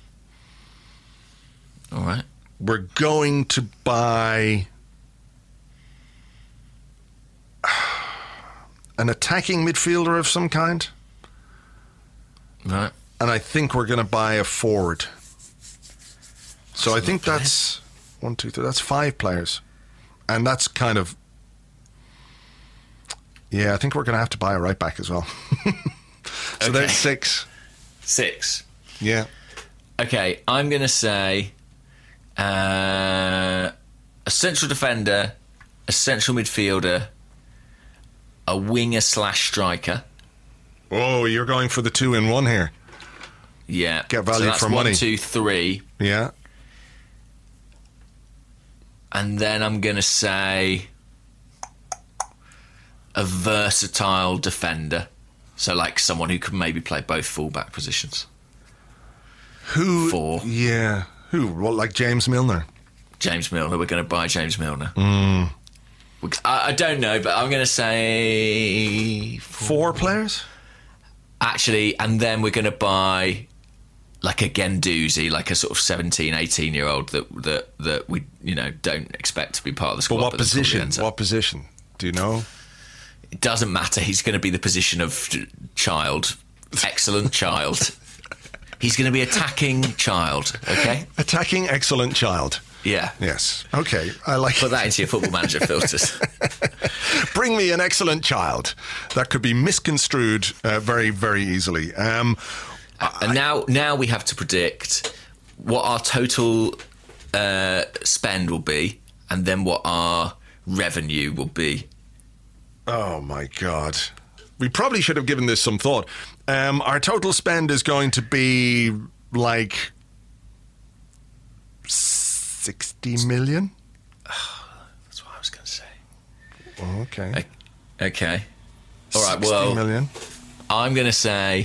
All right. We're going to buy an attacking midfielder of some kind. Right. And I think we're going to buy a forward. So I think that's 1, 2, 3. That's 5 players. And that's kind of... Yeah, I think we're going to have to buy a right back as well. So there's 6. 6. Yeah. Okay, I'm going to say A central defender, a central midfielder, a winger/striker. Oh, you're going for the 2-in-1 here. Yeah. Get value so that's for money. 1, 2, 3. Yeah. And then I'm going to say a versatile defender. So like someone who could maybe play both fullback positions. Who? 4. Yeah. Who? What, like James Milner? James Milner. We're going to buy James Milner. I don't know, but I'm going to say 4 players? Actually, and then we're going to buy like a Guendouzi, like a sort of 17, 18-year-old that we don't expect to be part of the squad. But what position? What position? Do you know? It doesn't matter. He's going to be the position of child. Excellent child. He's going to be attacking child, okay? Attacking excellent child. Yeah. Yes. Okay. I like Put that into your Football Manager filters. Bring me an excellent child. That could be misconstrued very, very easily. And now we have to predict what our total spend will be, and then what our revenue will be. Oh my God. We probably should have given this some thought. Our total spend is going to be like 60 million. That's what I was going to say. Oh, okay. Okay. All right. 60 million. I'm going to say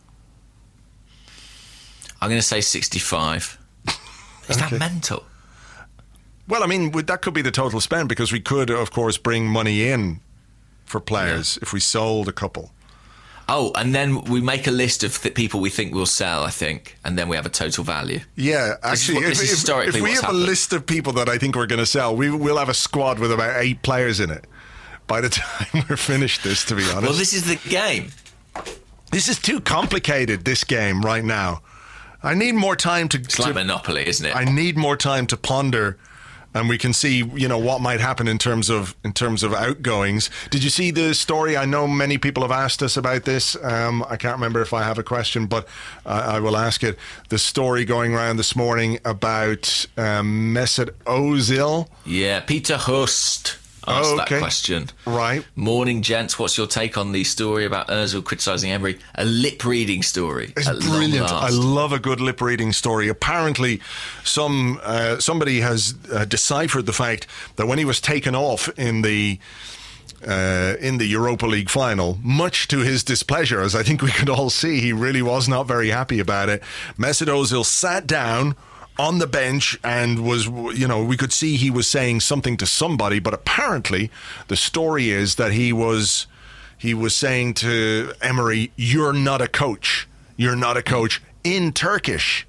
65. Is that mental? Well, I mean, that could be the total spend, because we could, of course, bring money in for players if we sold a couple. Oh, and then we make a list of people we think will sell, I think, and then we have a total value. Yeah, actually, if we have a list of people that I think we're going to sell, we'll have a squad with about 8 players in it by the time we're finished this, to be honest. Well, this is the game. This is too complicated, this game, right now. I need more time to... It's like Monopoly, isn't it? I need more time to ponder, and we can see, what might happen in terms of outgoings. Did you see the story? I know many people have asked us about this. I can't remember if I have a question, but I will ask it. The story going around this morning about Mesut Ozil. Yeah, Peter Hust asked that question. Right. Morning, gents. What's your take on the story about Ozil criticising Emery? A lip-reading story. It's brilliant. I love a good lip-reading story. Apparently, somebody has deciphered the fact that when he was taken off in the Europa League final, much to his displeasure, as I think we could all see, he really was not very happy about it. Mesut Ozil sat down on the bench and was, we could see he was saying something to somebody, but apparently the story is that he was saying to Emery, "You're not a coach. You're not a coach," in Turkish.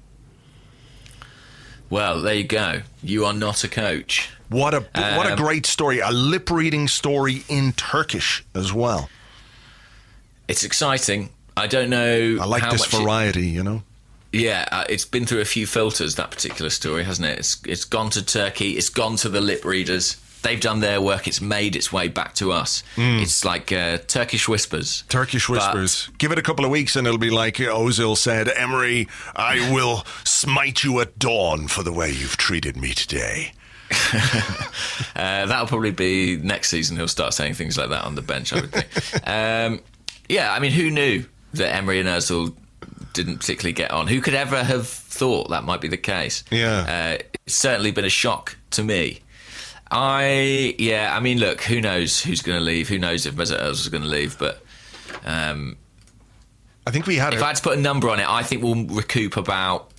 Well, there you go. You are not a coach. What a great story. A lip-reading story in Turkish as well. It's exciting. I don't know. I like this variety, Yeah, it's been through a few filters, that particular story, hasn't it? It's gone to Turkey, it's gone to the lip readers. They've done their work, it's made its way back to us. It's like Turkish whispers. Turkish whispers. Give it a couple of weeks and it'll be like Ozil said, "Emery, I will smite you at dawn for the way you've treated me today." That'll probably be next season. He'll start saying things like that on the bench, I would think. Yeah, I mean, who knew that Emery and Ozil didn't particularly get on? Who could ever have thought that might be the case? Yeah. It's certainly been a shock to me. I mean, look, who knows who's going to leave? Who knows if Mesut Ozil is going to leave? But I think if I had to put a number on it, I think we'll recoup about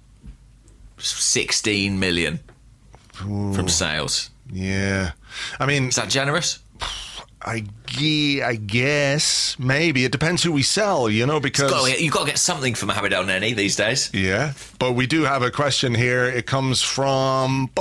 16 million from sales. Yeah. I mean... Is that generous? I guess maybe it depends who we sell, because you've got to get something from Mohamed El Neni these days. Yeah, but we do have a question here. It comes from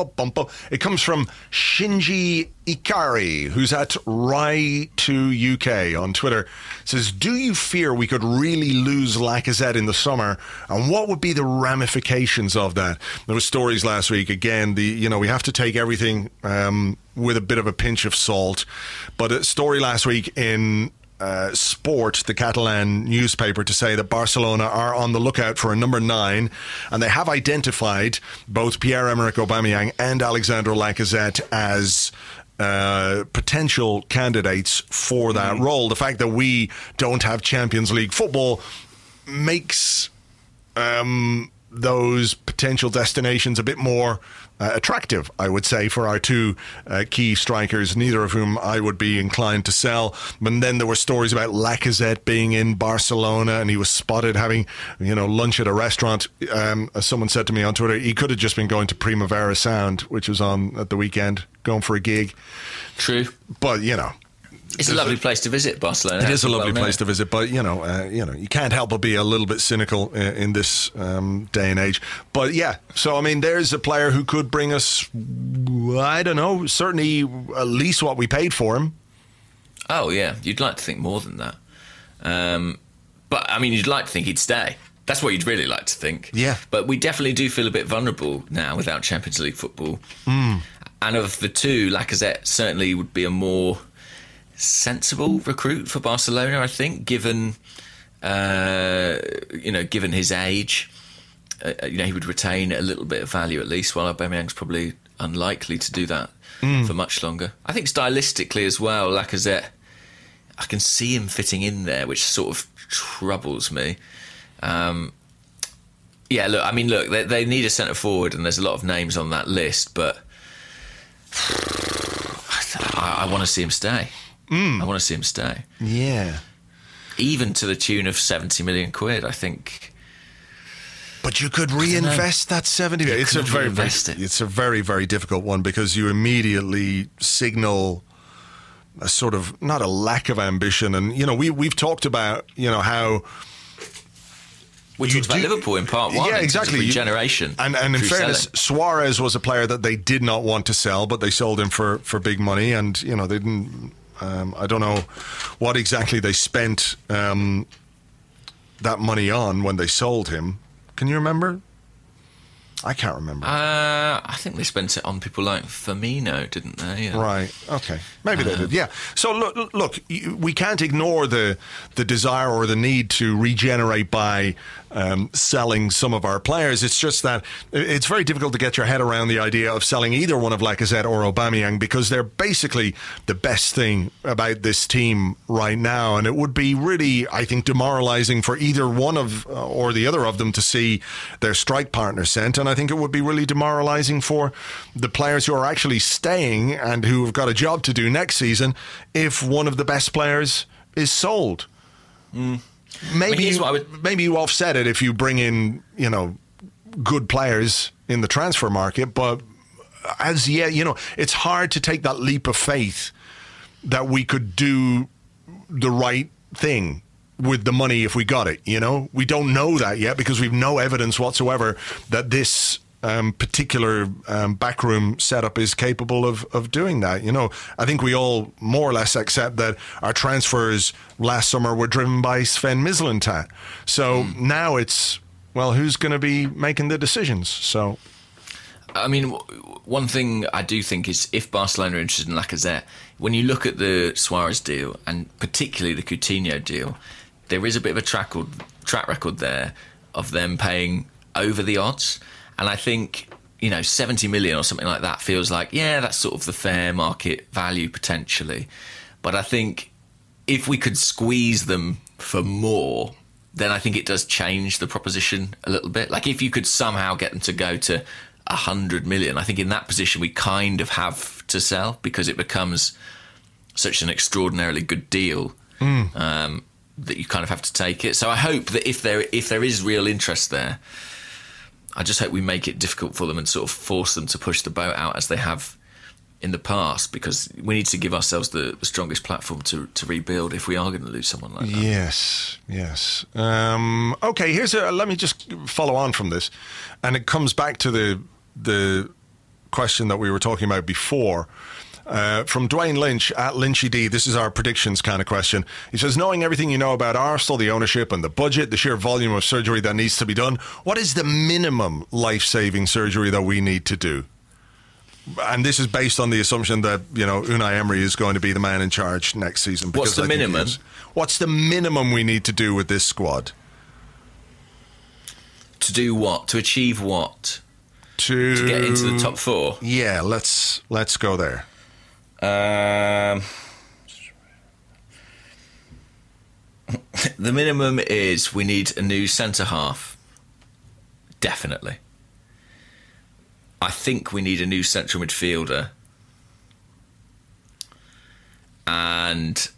Shinji Ikari, who's at Rai2UK on Twitter. It says, "Do you fear we could really lose Lacazette in the summer, and what would be the ramifications of that?" There were stories last week. Again, we have to take everything with a bit of a pinch of salt. But a story last week in Sport, the Catalan newspaper, to say that Barcelona are on the lookout for a number 9, and they have identified both Pierre-Emerick Aubameyang and Alexandre Lacazette as potential candidates for that role. The fact that we don't have Champions League football makes those potential destinations a bit more attractive, I would say, for our two key strikers, neither of whom I would be inclined to sell. But then there were stories about Lacazette being in Barcelona, and he was spotted having, lunch at a restaurant. As someone said to me on Twitter, he could have just been going to Primavera Sound, which was on at the weekend, going for a gig. True. But, it's a lovely place to visit, Barcelona. It is a lovely place to visit, but you can't help but be a little bit cynical in this day and age. But yeah, so I mean, there's a player who could bring us, I don't know, certainly at least what we paid for him. Oh yeah, you'd like to think more than that, but I mean, you'd like to think he'd stay. That's what you'd really like to think. Yeah. But we definitely do feel a bit vulnerable now without Champions League football. And of the two, Lacazette certainly would be a more sensible recruit for Barcelona, I think, given given his age. He would retain a little bit of value at least, while Aubameyang's probably unlikely to do that for much longer. I think stylistically as well, Lacazette, I can see him fitting in there, which sort of troubles me. They need a centre forward, and there's a lot of names on that list, but I want to see him stay. I want to see him stay. Yeah. Even to the tune of 70 million quid, I think. But you could reinvest that 70 million. It's a very, very difficult one, because you immediately signal a sort of, not a lack of ambition. And, we've talked about, how... We talked about Liverpool in part one. Yeah, exactly. Regeneration. And in fairness, Suarez was a player that they did not want to sell, but they sold him for big money. And, they didn't... I don't know what exactly they spent that money on when they sold him. Can you remember? I can't remember. I think they spent it on people like Firmino, didn't they? Yeah. Right. Okay. Maybe they did. Yeah. So look, we can't ignore the desire or the need to regenerate by selling some of our players. It's just that it's very difficult to get your head around the idea of selling either one of Lacazette or Aubameyang, because they're basically the best thing about this team right now, and it would be really, I think, demoralising for either one of or the other of them to see their strike partner sent. And I think it would be really demoralising for the players who are actually staying and who have got a job to do next season if one of the best players is sold. Maybe you offset it if you bring in, good players in the transfer market, but as yet, it's hard to take that leap of faith that we could do the right thing with the money if we got it. We don't know that yet, because we've no evidence whatsoever that this particular backroom setup is capable of doing that. I think we all more or less accept that our transfers last summer were driven by Sven Mislintat. So now it's, well, who's going to be making the decisions? So, I mean, one thing I do think is, if Barcelona are interested in Lacazette, when you look at the Suarez deal and particularly the Coutinho deal, there is a bit of a track record there of them paying over the odds. And I think, 70 million or something like that feels like, yeah, that's sort of the fair market value potentially. But I think if we could squeeze them for more, then I think it does change the proposition a little bit. Like, if you could somehow get them to go to 100 million, I think in that position we kind of have to sell, because it becomes such an extraordinarily good deal that you kind of have to take it. So I hope that if there is real interest there, I just hope we make it difficult for them and sort of force them to push the boat out as they have in the past, because we need to give ourselves the strongest platform to rebuild if we are going to lose someone like that. Yes. Okay, let me just follow on from this, and it comes back to the question that we were talking about before. From Dwayne Lynch at Lynchy D, this is our predictions kind of question. He says, knowing everything you know about Arsenal, the ownership and the budget, the sheer volume of surgery that needs to be done, what is the minimum life-saving surgery that we need to do? and this is based on the assumption that, you know, Unai Emery is going to be the man in charge next season. What's the minimum? What's the minimum we need to do with this squad? To do what? To achieve what? To get into the top 4? Yeah, let's go there. The minimum is we need a new centre-half. Definitely. I think we need a new central midfielder. And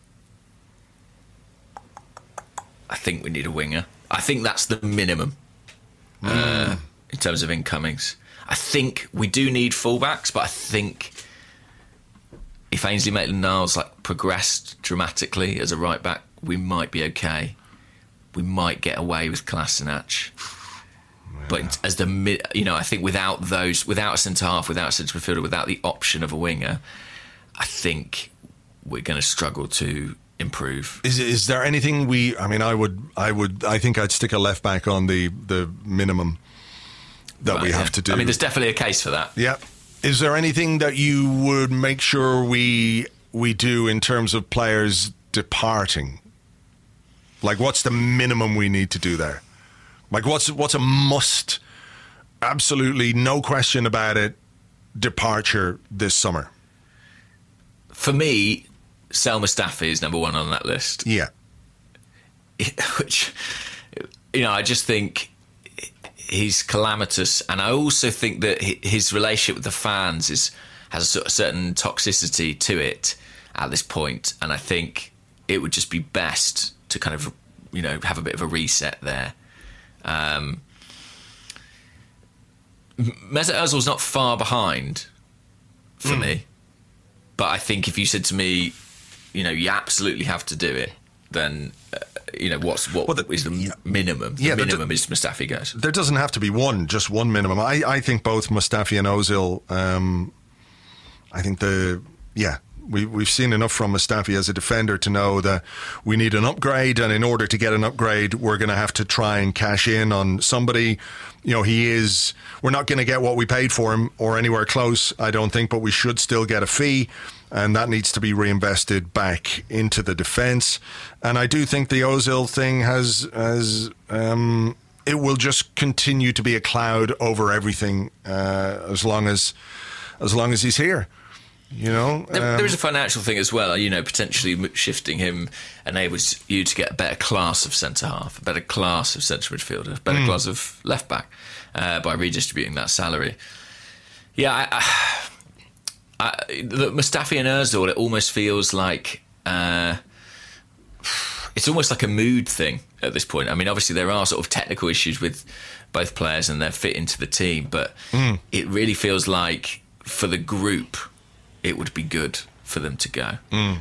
I think we need a winger. I think that's the minimum in terms of incomings. I think we do need fullbacks, but I think if Ainsley Maitland-Niles progressed dramatically as a right back, we might be okay. We might get away with Kolasinac. But as I think without a centre half, without a centre midfielder, without the option of a winger, I think we're going to struggle to improve. Is there anything I think I'd stick a left back on the minimum that we have to do. I mean, there's definitely a case for that. Yeah. Is there anything that you would make sure we do in terms of players departing? Like, what's the minimum we need to do there? Like, what's a must, absolutely no question about it, departure this summer? For me, Sel Mustafi is number 1 on that list. Yeah. Which, I just think he's calamitous. And I also think that his relationship with the fans has a certain toxicity to it at this point. And I think it would just be best to kind of, have a bit of a reset there. Mesut Ozil's not far behind for me, but I think if you said to me, you absolutely have to do it, then what is the minimum? The minimum is Mustafi goes. There doesn't have to be just one minimum. I think both Mustafi and Ozil. I think We've seen enough from Mustafi as a defender to know that we need an upgrade, and in order to get an upgrade, we're going to have to try and cash in on somebody. We're not going to get what we paid for him or anywhere close, I don't think, but we should still get a fee, and that needs to be reinvested back into the defence. And I do think the Ozil thing it will just continue to be a cloud over everything as long as he's here. There is a financial thing as well. Potentially shifting him enables you to get a better class of centre half, a better class of central midfielder, a better class of left back by redistributing that salary. Yeah, Mustafi and Ozil, it almost feels like it's almost like a mood thing at this point. I mean, obviously there are sort of technical issues with both players and their fit into the team, but it really feels like for the group, it would be good for them to go.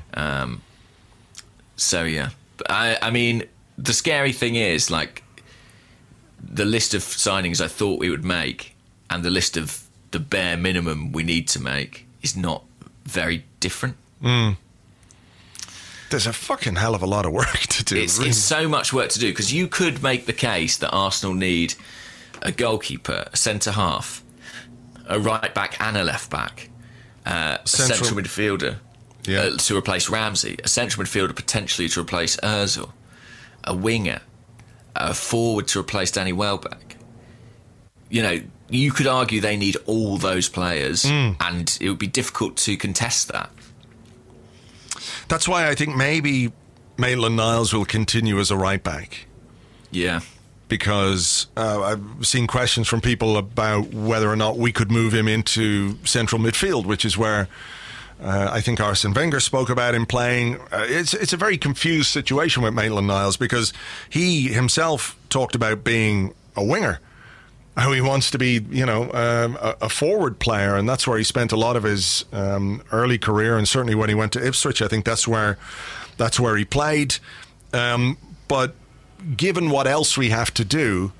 So, yeah. I mean, the scary thing is, the list of signings I thought we would make and the list of the bare minimum we need to make is not very different. There's a fucking hell of a lot of work to do. It's so much work to do, because you could make the case that Arsenal need a goalkeeper, a centre-half, a right-back and a left-back, a central midfielder to replace Ramsey, a central midfielder potentially to replace Ozil, a winger, a forward to replace Danny Welbeck. You could argue they need all those players, and it would be difficult to contest that. That's why I think maybe Maitland-Niles will continue as a right back. Yeah. Because I've seen questions from people about whether or not we could move him into central midfield, which is where I think Arsene Wenger spoke about him playing. It's a very confused situation with Maitland-Niles, because he himself talked about being a winger, how he wants to be, a forward player, and that's where he spent a lot of his early career, and certainly when he went to Ipswich, I think that's where he played. But given what else we have to do,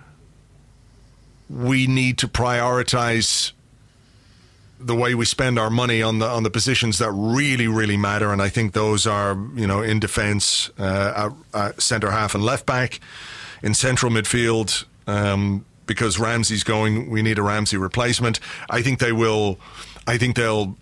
we need to prioritise the way we spend our money on the positions that really, really matter, and I think those are, in defence, centre half and left back, in central midfield. Because Ramsey's going, we need a Ramsey replacement. I think they will I think they'll,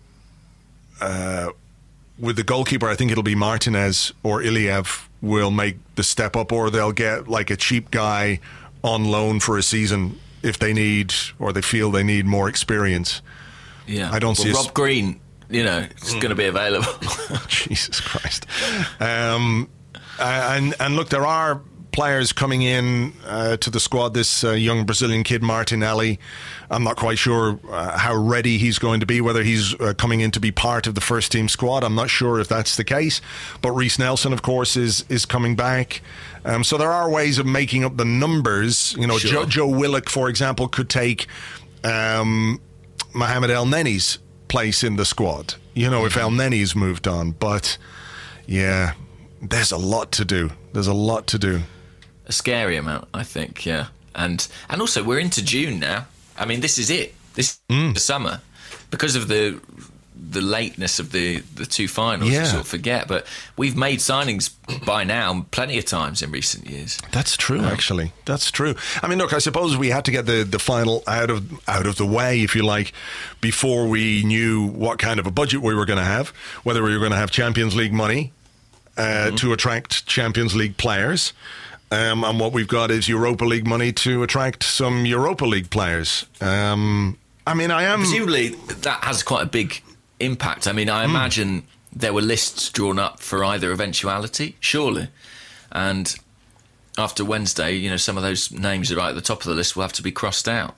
with the goalkeeper, I think it'll be Martinez or Iliev will make the step up, or they'll get like a cheap guy on loan for a season if they need, or they feel they need more experience. Yeah, I don't see Rob Green, is going to be available. Jesus Christ. And look, there are players coming in to the squad. This young Brazilian kid, Martinelli, I'm not quite sure how ready he's going to be, whether he's coming in to be part of the first team squad. I'm not sure if that's the case. But Reece Nelson, of course, is coming back. So there are ways of making up the numbers. Sure. Joe Willock, for example, could take Mohamed El Neni's place in the squad, if El Neni's moved on. But yeah, there's a lot to do. A scary amount, I think, yeah. And also, we're into June now. I mean, this is it. This is the summer. Because of the lateness of the two finals, you sort of forget. But we've made signings by now plenty of times in recent years. That's true, actually. That's true. I mean, look, I suppose we had to get the final out of the way, if you like, before we knew what kind of a budget we were going to have, whether we were going to have Champions League money to attract Champions League players. And what we've got is Europa League money to attract some Europa League players. Presumably, that has quite a big impact. I mean, I imagine there were lists drawn up for either eventuality, surely. And after Wednesday, some of those names that are right at the top of the list will have to be crossed out.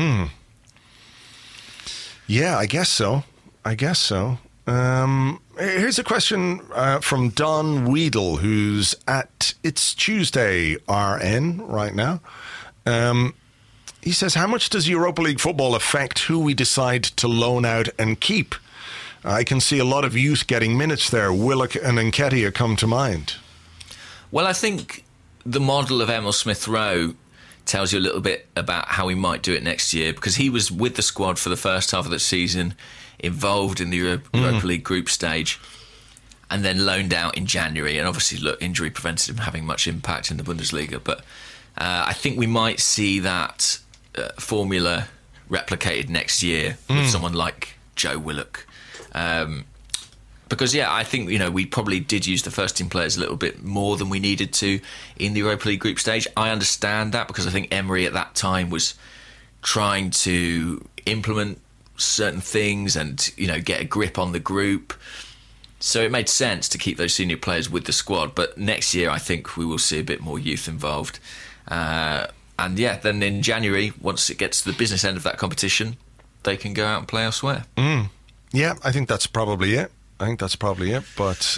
Yeah, I guess so. Here's a question from Don Weedle, who's at It's Tuesday RN right now. He says, how much does Europa League football affect who we decide to loan out and keep? I can see a lot of youth getting minutes there. Willock and Nketiah come to mind. Well, I think the model of Emil Smith-Rowe tells you a little bit about how he might do it next year, because he was with the squad for the first half of the season, involved in the Europa League group stage, and then loaned out in January. And obviously, look, injury prevented him having much impact in the Bundesliga. But I think we might see that formula replicated next year with someone like Joe Willock. Because, I think, we probably did use the first team players a little bit more than we needed to in the Europa League group stage. I understand that, because I think Emery at that time was trying to implement certain things and, get a grip on the group. So it made sense to keep those senior players with the squad. But next year, I think we will see a bit more youth involved. Then in January, once it gets to the business end of that competition, they can go out and play elsewhere. Yeah, I think that's probably it. But,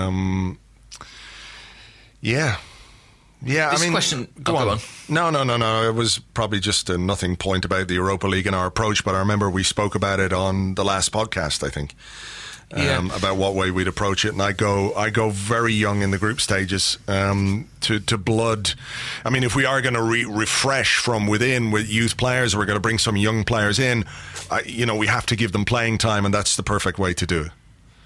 yeah. This question... Go on. No. It was probably just a nothing point about the Europa League and our approach, but I remember we spoke about it on the last podcast, I think, about what way we'd approach it. And I go very young in the group stages to blood. I mean, if we are going to refresh from within with youth players, we're going to bring some young players in, we have to give them playing time, and that's the perfect way to do it.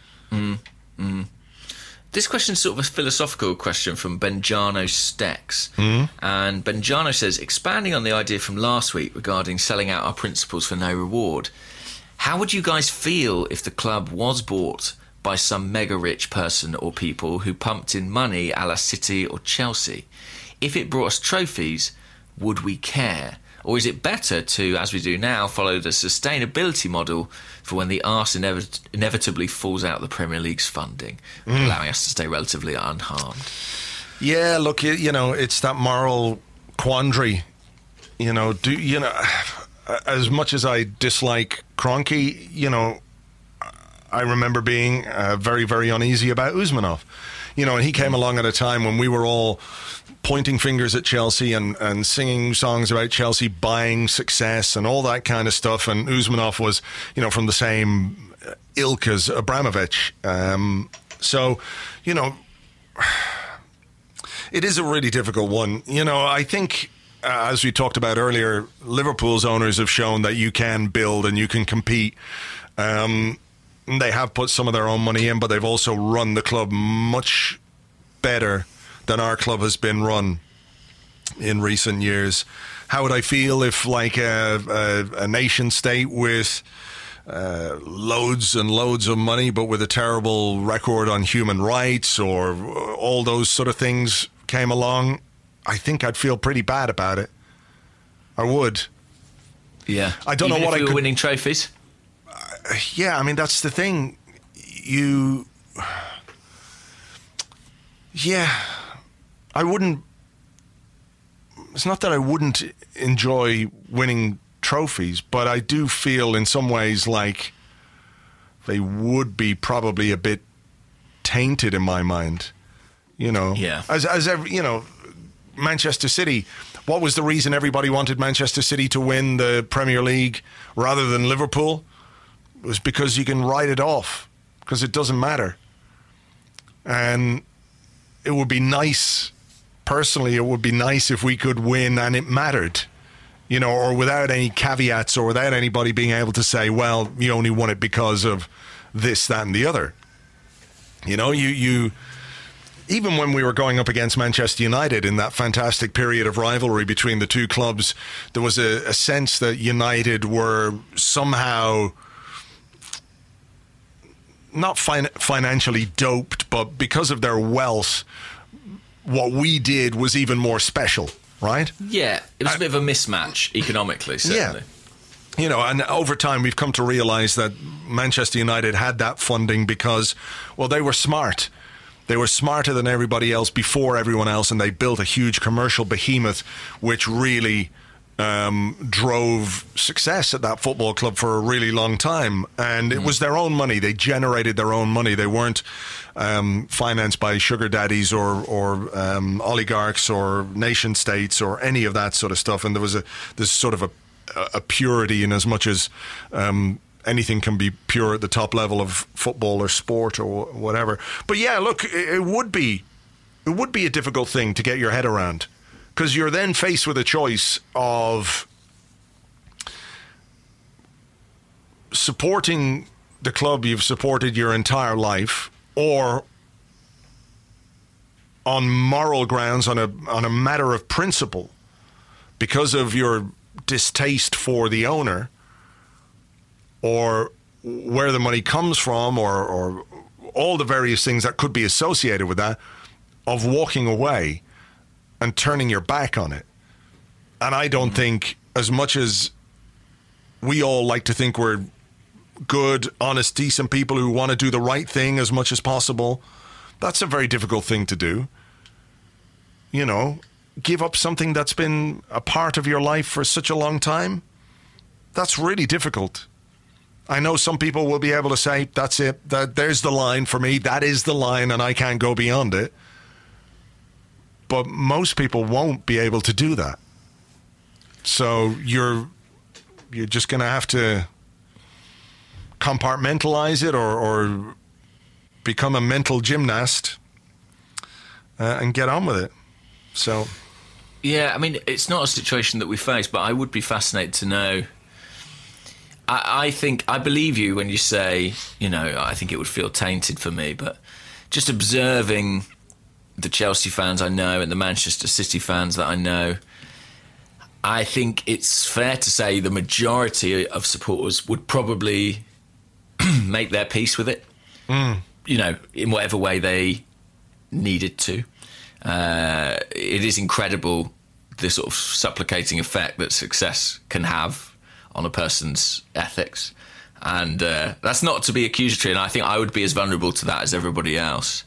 This question is sort of a philosophical question from Benjano Stex. And Benjano says, expanding on the idea from last week regarding selling out our principles for no reward, how would you guys feel if the club was bought by some mega rich person or people who pumped in money a la City or Chelsea? If it brought us trophies, would we care? Or is it better to, as we do now, follow the sustainability model for when the arse inevitably falls out of the Premier League's funding, allowing us to stay relatively unharmed? Yeah, look, it's that moral quandary. As much as I dislike Kroenke, I remember being very, very uneasy about Usmanov. And he came along at a time when we were all pointing fingers at Chelsea and singing songs about Chelsea buying success and all that kind of stuff. And Usmanov was, from the same ilk as Abramovich. It is a really difficult one. I think, as we talked about earlier, Liverpool's owners have shown that you can build and you can compete. They have put some of their own money in, but they've also run the club much better than our club has been run in recent years. How would I feel if, like, a nation state with loads and loads of money, but with a terrible record on human rights, or all those sort of things came along, I think I'd feel pretty bad about it. I would. Yeah. I don't know what I could... winning trophies? Yeah, I mean, that's the thing. Yeah, I wouldn't... It's not that I wouldn't enjoy winning trophies, but I do feel in some ways like they would be probably a bit tainted in my mind. You know, yeah. As every, you know, Manchester City. What was the reason everybody wanted Manchester City to win the Premier League rather than Liverpool? It was because you can write it off, because it doesn't matter. And it would be nice, personally, it would be nice if we could win and it mattered, you know, or without any caveats, or without anybody being able to say, well, you only won it because of this, that, and the other. You know, you even when we were going up against Manchester United in that fantastic period of rivalry between the two clubs, there was a sense that United were somehow not financially doped, but because of their wealth, what we did was even more special, right? Yeah, it was a bit of a mismatch economically, certainly. Yeah. You know, and over time we've come to realise that Manchester United had that funding because, well, they were smart. They were smarter than everybody else before everyone else, and they built a huge commercial behemoth which really drove success at that football club for a really long time. And it was their own money. They generated their own money. They weren't financed by sugar daddies or oligarchs or nation states or any of that sort of stuff. And there's sort of a purity in as much as anything can be pure at the top level of football or sport or whatever. But yeah, look, it would be a difficult thing to get your head around, because you're then faced with a choice of supporting the club you've supported your entire life, or on moral grounds, on a matter of principle, because of your distaste for the owner, or where the money comes from, or all the various things that could be associated with that, of walking away and turning your back on it. And I don't think, as much as we all like to think we're good, honest, decent people who want to do the right thing as much as possible, that's a very difficult thing to do. You know, give up something that's been a part of your life for such a long time. That's really difficult. I know some people will be able to say, that's it, there's the line for me, that is the line, and I can't go beyond it. But most people won't be able to do that. So you're just going to have to compartmentalize it, or become a mental gymnast and get on with it. So, yeah, I mean, it's not a situation that we face, but I would be fascinated to know. I believe you when you say, you know, I think it would feel tainted for me, but just observing the Chelsea fans I know and the Manchester City fans that I know, I think it's fair to say the majority of supporters would probably make their peace with it, you know, in whatever way they needed to. It is incredible, the sort of supplicating effect that success can have on a person's ethics. And that's not to be accusatory, and I think I would be as vulnerable to that as everybody else.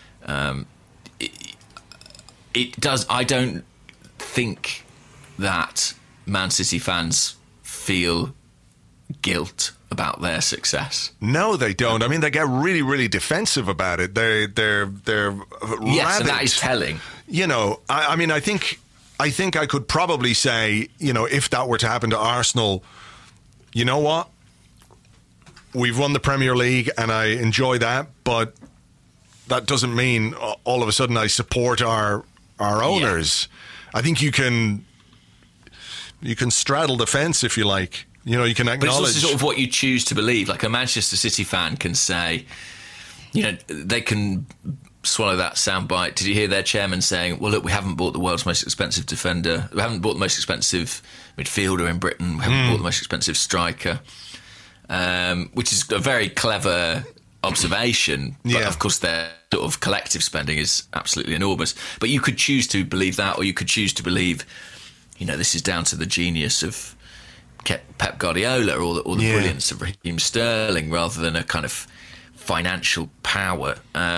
It does. I don't think that Man City fans feel guilt about their success. No, they don't. I mean, they get really, really defensive about it. They're yes, and that is telling. You know, I mean, I think I could probably say, you know, if that were to happen to Arsenal, you know what? We've won the Premier League and I enjoy that, but that doesn't mean all of a sudden I support our owners. Yeah. I think you can straddle the fence if you like. You know, you can acknowledge. But it's also sort of what you choose to believe. Like a Manchester City fan can say, you know, they can swallow that soundbite. Did you hear their chairman saying, well, look, we haven't bought the world's most expensive defender. We haven't bought the most expensive midfielder in Britain. We haven't bought the most expensive striker. which is a very clever observation. But Yeah. of course, their sort of collective spending is absolutely enormous. But you could choose to believe that, or you could choose to believe, this is down to the genius of Pep Guardiola or the brilliance of Raheem Sterling, rather than a kind of financial power.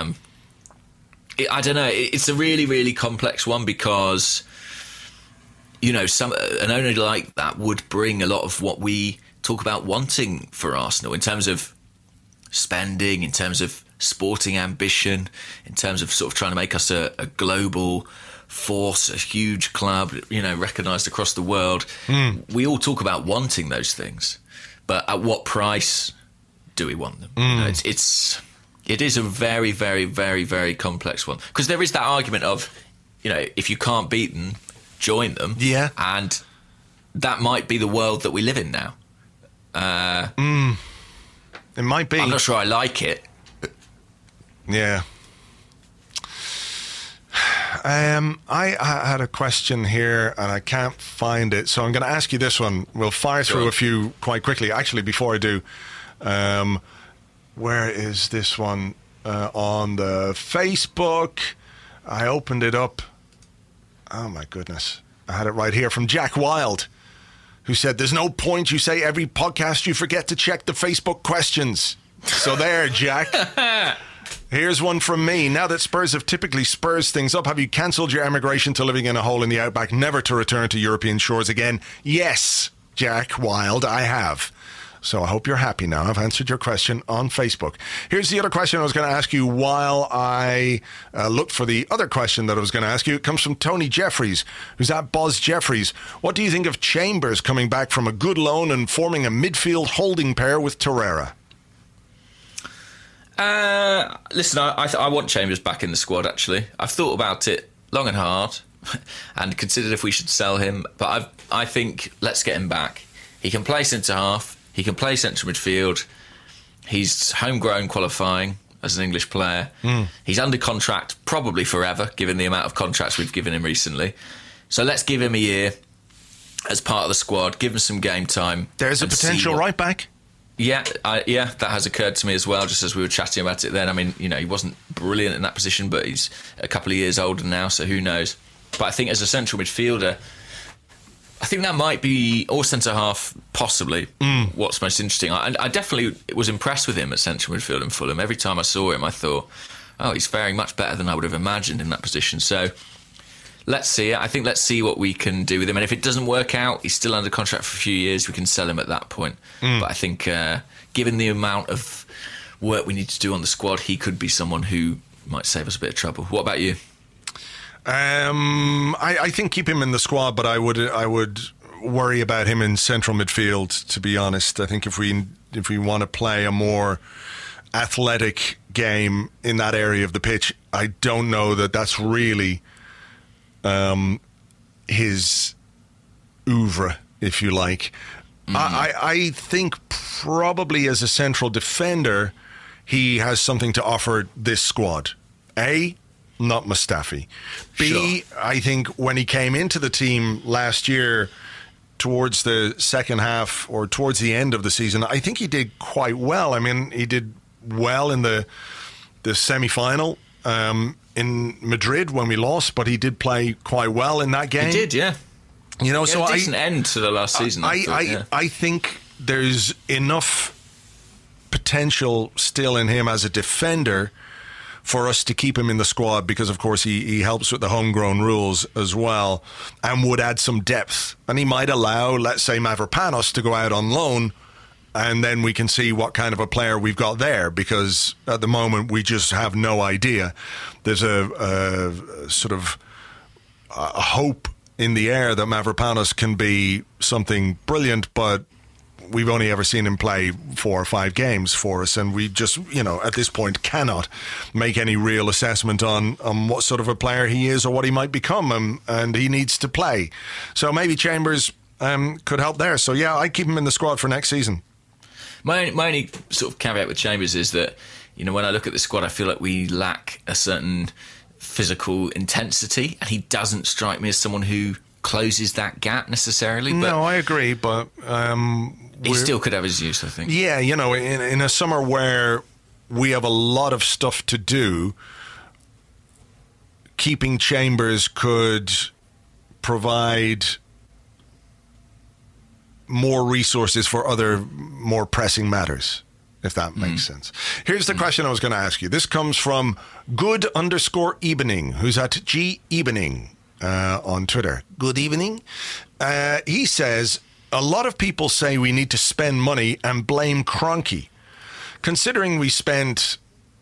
I don't know. It's a really, really complex one because, an owner like that would bring a lot of what we talk about wanting for Arsenal in terms of spending, in terms of sporting ambition, in terms of sort of trying to make us a global force, a huge club, recognised across the world. We all talk about wanting those things, but at what price do we want them? It is a very, very, very, very complex one, because there is that argument of, if you can't beat them, join them. Yeah. And that might be the world that we live in now. It might be. I'm not sure I like it. Yeah. I had a question here and I can't find it, so I'm going to ask you this one. We'll fire through a few quite quickly. Actually, before I do, where is this one? On the Facebook. I opened it up. Oh my goodness. I had it right here from Jack Wild, who said, there's no point you say every podcast you forget to check the Facebook questions. So there, Jack. Here's one from me. Now that Spurs have typically spurs things up, have you cancelled your emigration to living in a hole in the outback, never to return to European shores again? Yes, Jack Wild, I have. So I hope you're happy now. I've answered your question on Facebook. Here's the other question I was going to ask you while I looked for the other question that I was going to ask you. It comes from Tony Jeffries, who's at Boz Jeffries. What do you think of Chambers coming back from a good loan and forming a midfield holding pair with Torreira? Listen, I want Chambers back in the squad, actually. I've thought about it long and hard and considered if we should sell him. But I think let's get him back. He can play centre-half. He can play central midfield. He's homegrown qualifying as an English player. He's under contract probably forever, given the amount of contracts we've given him recently. So let's give him a year as part of the squad, give him some game time. There's a potential right back. Yeah, that has occurred to me as well, just as we were chatting about it then. I mean, he wasn't brilliant in that position, but he's a couple of years older now, so who knows. But I think as a central midfielder, I think that might be, or centre-half, possibly, what's most interesting. I definitely was impressed with him at central midfield in Fulham. Every time I saw him, I thought, he's faring much better than I would have imagined in that position. So let's see. I think let's see what we can do with him. And if it doesn't work out, he's still under contract for a few years, we can sell him at that point. But I think given the amount of work we need to do on the squad, he could be someone who might save us a bit of trouble. What about you? I think keep him in the squad, but I would worry about him in central midfield, to be honest. I think if we want to play a more athletic game in that area of the pitch, I don't know that that's really his oeuvre, if you like. I think probably as a central defender, he has something to offer this squad. A, not Mustafi. B, sure. I think when he came into the team last year towards the second half or towards the end of the season, I think he did quite well. I mean, he did well in the semi-final in Madrid when we lost, but he did play quite well in that game. He did, yeah. So a decent end to the last season. I think there's enough potential still in him as a defender for us to keep him in the squad, because of course he helps with the homegrown rules as well and would add some depth, and he might allow, let's say, Mavropanos to go out on loan, and then we can see what kind of a player we've got there, because at the moment we just have no idea. There's a sort of a hope in the air that Mavropanos can be something brilliant, but we've only ever seen him play 4 or 5 games for us, and we just, at this point cannot make any real assessment on what sort of a player he is or what he might become, and he needs to play. So maybe Chambers could help there. So yeah, I'd keep him in the squad for next season. My only sort of caveat with Chambers is that, when I look at the squad, I feel like we lack a certain physical intensity, and he doesn't strike me as someone who closes that gap necessarily. But no, I agree, but he still could have his use, I think. Yeah, you know, in a summer where we have a lot of stuff to do, keeping Chambers could provide more resources for other more pressing matters, if that makes sense. Here's the question I was going to ask you. This comes from good_evening, who's at gevening on Twitter. Good evening. He says, a lot of people say we need to spend money and blame Kroenke. Considering we spent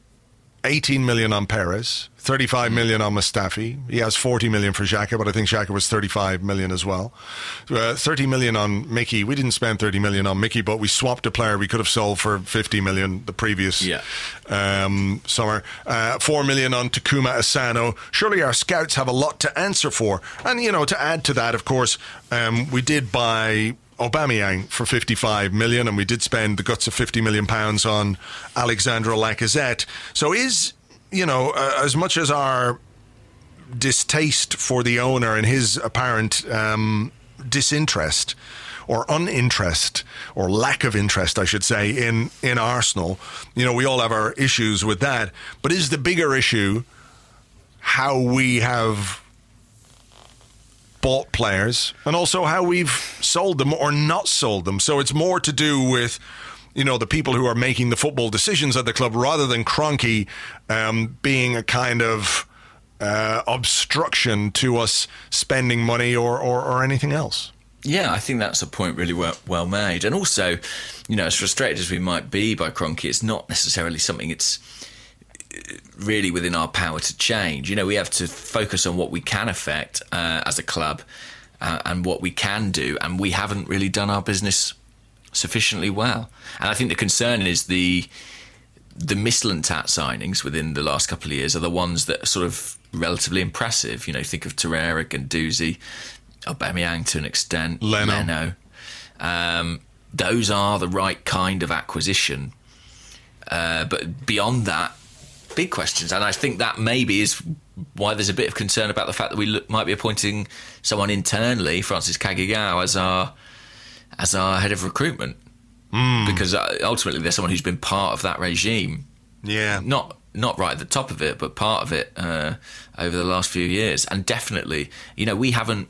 18 million on Perez, 35 million on Mustafi. He has 40 million for Xhaka, but I think Xhaka was 35 million as well. 30 million on Mickey. We didn't spend 30 million on Mickey, but we swapped a player we could have sold for 50 million the previous summer. 4 million on Takuma Asano. Surely our scouts have a lot to answer for. And, you know, to add to that, of course, we did buy Aubameyang for 55 million, and we did spend the guts of 50 million pounds on Alexandre Lacazette. So is, you know, as much as our distaste for the owner and his apparent disinterest or uninterest, or lack of interest, I should say, in Arsenal, you know, we all have our issues with that. But is the bigger issue how we have bought players and also how we've sold them or not sold them? So it's more to do with, you know, the people who are making the football decisions at the club, rather than Kroenke being a kind of obstruction to us spending money or anything else. Yeah, I think that's a point really well made. And also, you know, as frustrated as we might be by Kroenke, it's not necessarily something it's really within our power to change. You know, we have to focus on what we can affect as a club and what we can do, and we haven't really done our business sufficiently well. And I think the concern is the Mislintat signings within the last couple of years are the ones that are sort of relatively impressive. You know, think of Torreira, Guendouzi, Aubameyang to an extent, Leno. Those are the right kind of acquisition. But beyond that, big questions. And I think that maybe is why there's a bit of concern about the fact that we might be appointing someone internally, Francis Kagigao, as our head of recruitment. Because ultimately there's someone who's been part of that regime. Yeah. Not right at the top of it, but part of it over the last few years. And definitely, you know, we haven't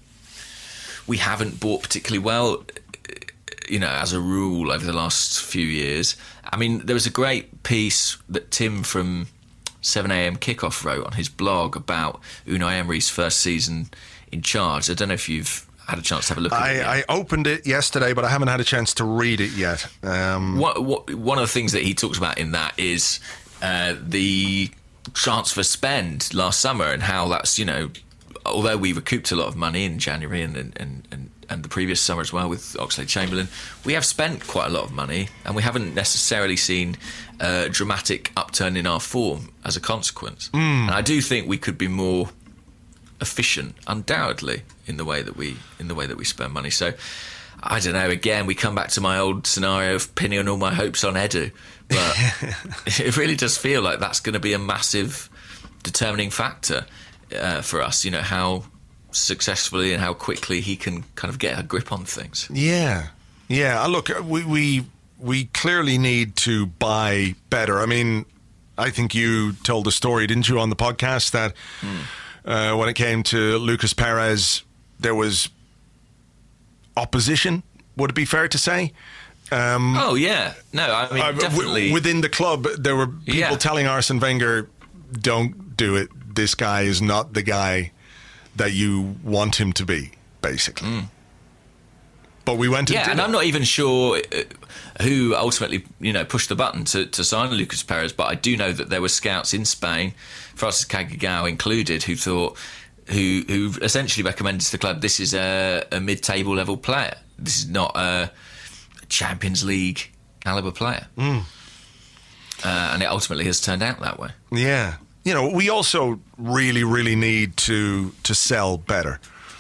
bought particularly well, you know, as a rule over the last few years. I mean, there was a great piece that Tim from 7am Kickoff wrote on his blog about Unai Emery's first season in charge. I don't know if you've had a chance to have a look at it yet. I opened it yesterday, but I haven't had a chance to read it yet. One of the things that he talks about in that is the transfer spend last summer and how that's, you know, although we recouped a lot of money in January and the previous summer as well with Oxlade-Chamberlain, we have spent quite a lot of money and we haven't necessarily seen a dramatic upturn in our form as a consequence. And I do think we could be more efficient, undoubtedly, in the way that we spend money. So I don't know, again, we come back to my old scenario of pinning all my hopes on Edu, but it really does feel like that's going to be a massive determining factor for us, you know, how successfully and how quickly he can kind of get a grip on things. Yeah. Look, we clearly need to buy better. I mean, I think you told the story, didn't you, on the podcast that when it came to Lucas Perez, there was opposition. Would it be fair to say? Oh yeah, no, I mean definitely within the club there were people telling Arsene Wenger, "Don't do it. This guy is not the guy that you want him to be," basically. But we went and I'm not even sure who ultimately, you know, pushed the button to sign Lucas Perez, but I do know that there were scouts in Spain, Francis Kagigao included, who essentially recommended to the club, this is a mid-table level player. This is not a Champions League caliber player. And it ultimately has turned out that way. Yeah. You know, we also really, really need to sell better.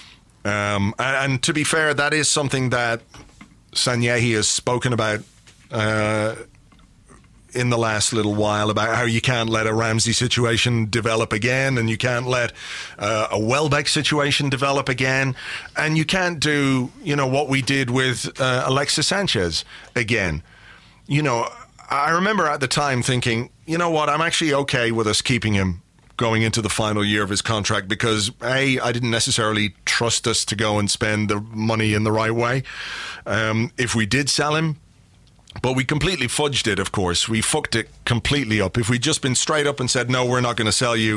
And to be fair, that is something that Sanyehi has spoken about in the last little while about how you can't let a Ramsey situation develop again, and you can't let a Welbeck situation develop again, and you can't do, what we did with Alexis Sanchez again. I remember at the time thinking, you know what, I'm actually okay with us keeping him going into the final year of his contract because, A, I didn't necessarily trust us to go and spend the money in the right way if we did sell him. But we completely fudged it, of course. We fucked it completely up. If we'd just been straight up and said, no, we're not going to sell you,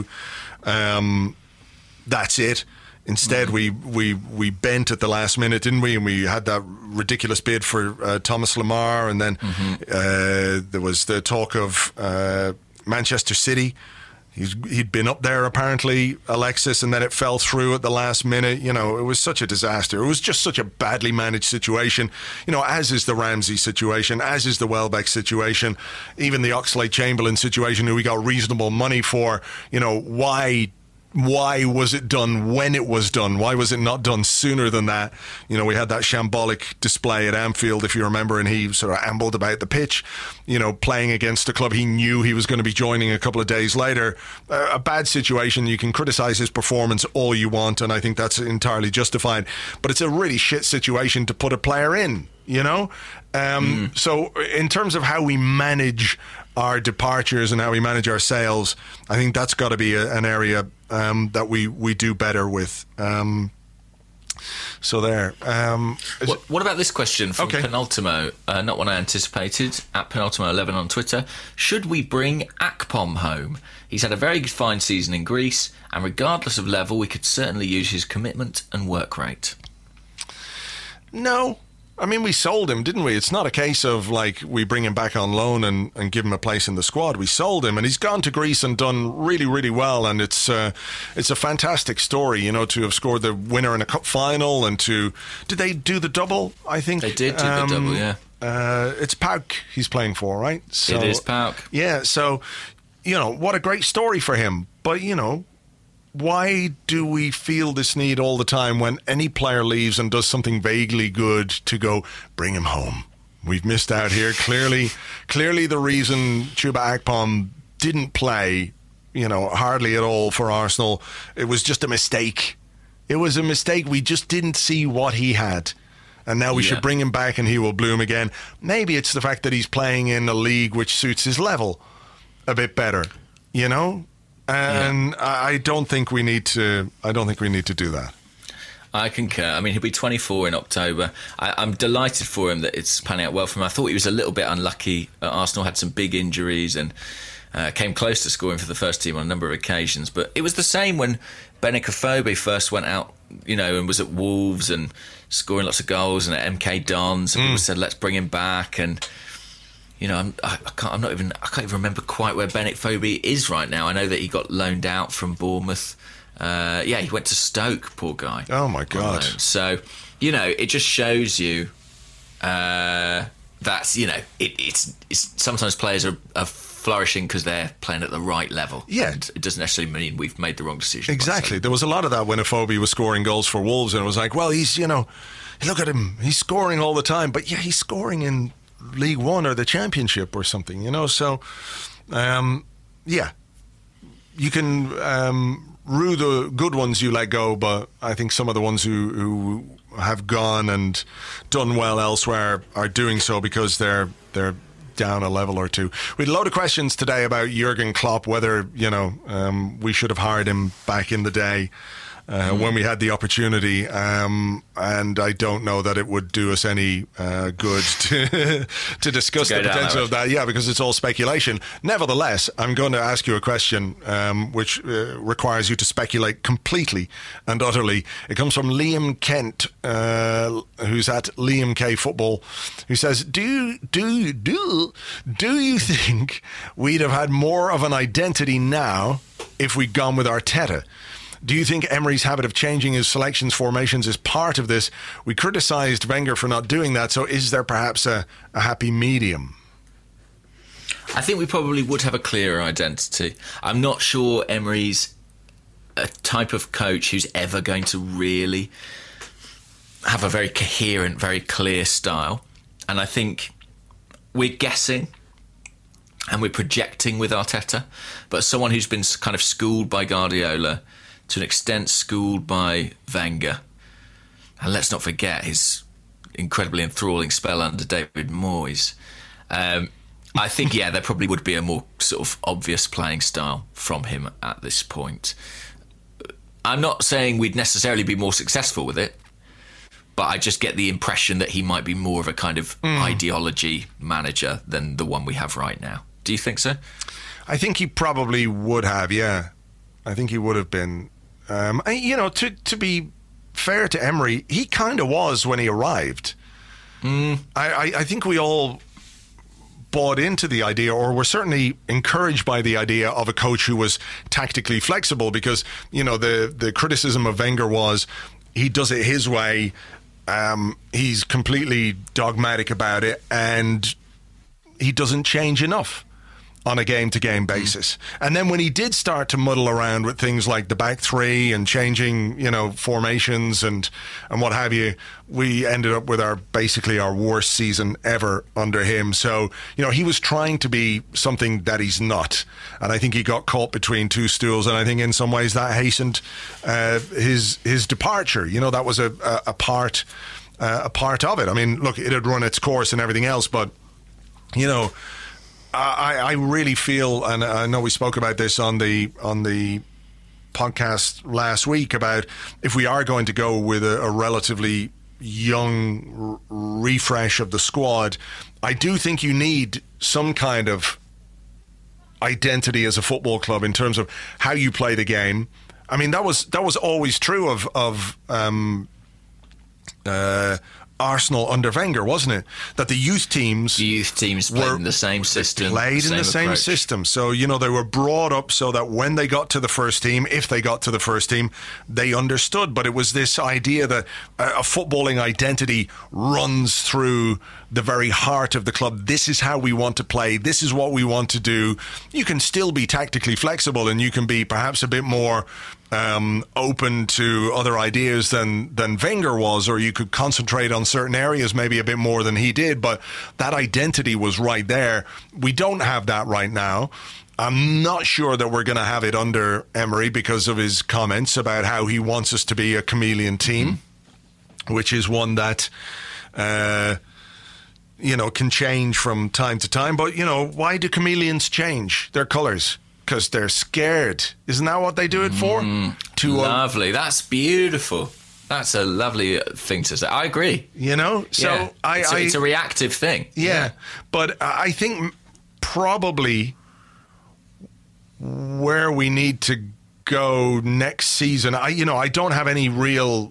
that's it. Instead, we bent at the last minute, didn't we? And we had that ridiculous bid for Thomas Lemar, and then there was the talk of Manchester City. He'd been up there, apparently, Alexis, and then it fell through at the last minute. It was such a disaster. It was just such a badly managed situation, as is the Ramsey situation, as is the Welbeck situation, even the Oxlade-Chamberlain situation, who we got reasonable money for. Why was it done when it was done? Why was it not done sooner than that? We had that shambolic display at Anfield, if you remember, and he sort of ambled about the pitch, playing against a club he knew he was going to be joining a couple of days later. A bad situation. You can criticize his performance all you want, and I think that's entirely justified. But it's a really shit situation to put a player in, So in terms of how we manage our departures and how we manage our sales, I think that's got to be an area that we do better with. So there. What about this question from Penultimo? Not one I anticipated. At Penultimo11 on Twitter. Should we bring Akpom home? He's had a very fine season in Greece, and regardless of level, we could certainly use his commitment and work rate. No. I mean, we sold him, didn't we? It's not a case of, we bring him back on loan and give him a place in the squad. We sold him, and he's gone to Greece and done really, really well, and it's a fantastic story, to have scored the winner in a cup final, and did they do the double, I think? They did do the double, yeah. It's PAOK he's playing for, right? So, it is PAOK. Yeah, so, what a great story for him. But, why do we feel this need all the time when any player leaves and does something vaguely good to go, bring him home? We've missed out here. Clearly the reason Chuba Akpom didn't play, hardly at all for Arsenal, it was just a mistake. It was a mistake. We just didn't see what he had. And now we should bring him back and he will bloom again. Maybe it's the fact that he's playing in a league which suits his level a bit better, And I don't think we need to. I don't think we need to do that. I concur. I mean, he'll be 24 in October. I'm delighted for him that it's panning out well for him. I thought he was a little bit unlucky. Arsenal had some big injuries and came close to scoring for the first team on a number of occasions. But it was the same when Benik Afobe first went out, and was at Wolves and scoring lots of goals, and at MK Dons, and people said, "Let's bring him back." And I can't even remember quite where Benik Afobe is right now. I know that he got loaned out from Bournemouth. He went to Stoke, poor guy. Oh my God. So, it just shows you that, it's sometimes players are flourishing because they're playing at the right level. Yeah. And it doesn't necessarily mean we've made the wrong decision. Exactly. There was a lot of that when Afobe was scoring goals for Wolves, and it was like, well, he's, look at him. He's scoring all the time. But yeah, he's scoring in League One or the Championship or something, so you can rue the good ones you let go, but I think some of the ones who have gone and done well elsewhere are doing so because they're down a level or two. We had a load of questions today about Jurgen Klopp, whether we should have hired him back in the day when we had the opportunity, and I don't know that it would do us any good to discuss the potential of that. Yeah, because it's all speculation. Nevertheless, I'm going to ask you a question which requires you to speculate completely and utterly. It comes from Liam Kent, who's at Liam K Football, who says, Do you think we'd have had more of an identity now if we'd gone with Arteta? Do you think Emery's habit of changing his selections formations is part of this? We criticised Wenger for not doing that, so is there perhaps a happy medium? I think we probably would have a clearer identity. I'm not sure Emery's a type of coach who's ever going to really have a very coherent, very clear style. And I think we're guessing. and we're projecting with Arteta, but someone who's been kind of schooled by Guardiola, to an extent schooled by Wenger. And let's not forget his incredibly enthralling spell under David Moyes. I think, there probably would be a more sort of obvious playing style from him at this point. I'm not saying we'd necessarily be more successful with it, but I just get the impression that he might be more of a kind of ideology manager than the one we have right now. Do you think so? I think he probably would have, yeah. I think he would have been. To be fair to Emery, he kind of was when he arrived. I think we all bought into the idea, or were certainly encouraged by the idea of a coach who was tactically flexible, because, the criticism of Wenger was he does it his way. He's completely dogmatic about it, and he doesn't change enough on a game-to-game basis. And then when he did start to muddle around with things like the back three and changing, formations and what have you, we ended up with basically our worst season ever under him. So, he was trying to be something that he's not. And I think he got caught between two stools, and I think in some ways that hastened his departure. That was a part of it. I mean, look, it had run its course and everything else, but, I really feel, and I know we spoke about this on the podcast last week, about if we are going to go with a relatively young refresh of the squad, I do think you need some kind of identity as a football club in terms of how you play the game. I mean, that was always true of Arsenal under Wenger, wasn't it? That the youth teams played in the same system. So, they were brought up so that when they got to the first team, if they got to the first team, they understood. But it was this idea that a footballing identity runs through the very heart of the club. This is how we want to play. This is what we want to do. You can still be tactically flexible, and you can be perhaps a bit more open to other ideas than Wenger was, or you could concentrate on certain areas maybe a bit more than he did, but that identity was right there. We don't have that right now. I'm not sure that we're going to have it under Emery because of his comments about how he wants us to be a chameleon team, which is one that can change from time to time. But why do chameleons change their colours? Because they're scared. Isn't that what they do it for? Lovely. That's beautiful. That's a lovely thing to say. I agree. So it's a reactive thing. Yeah. But I think probably where we need to go next season, I don't have any real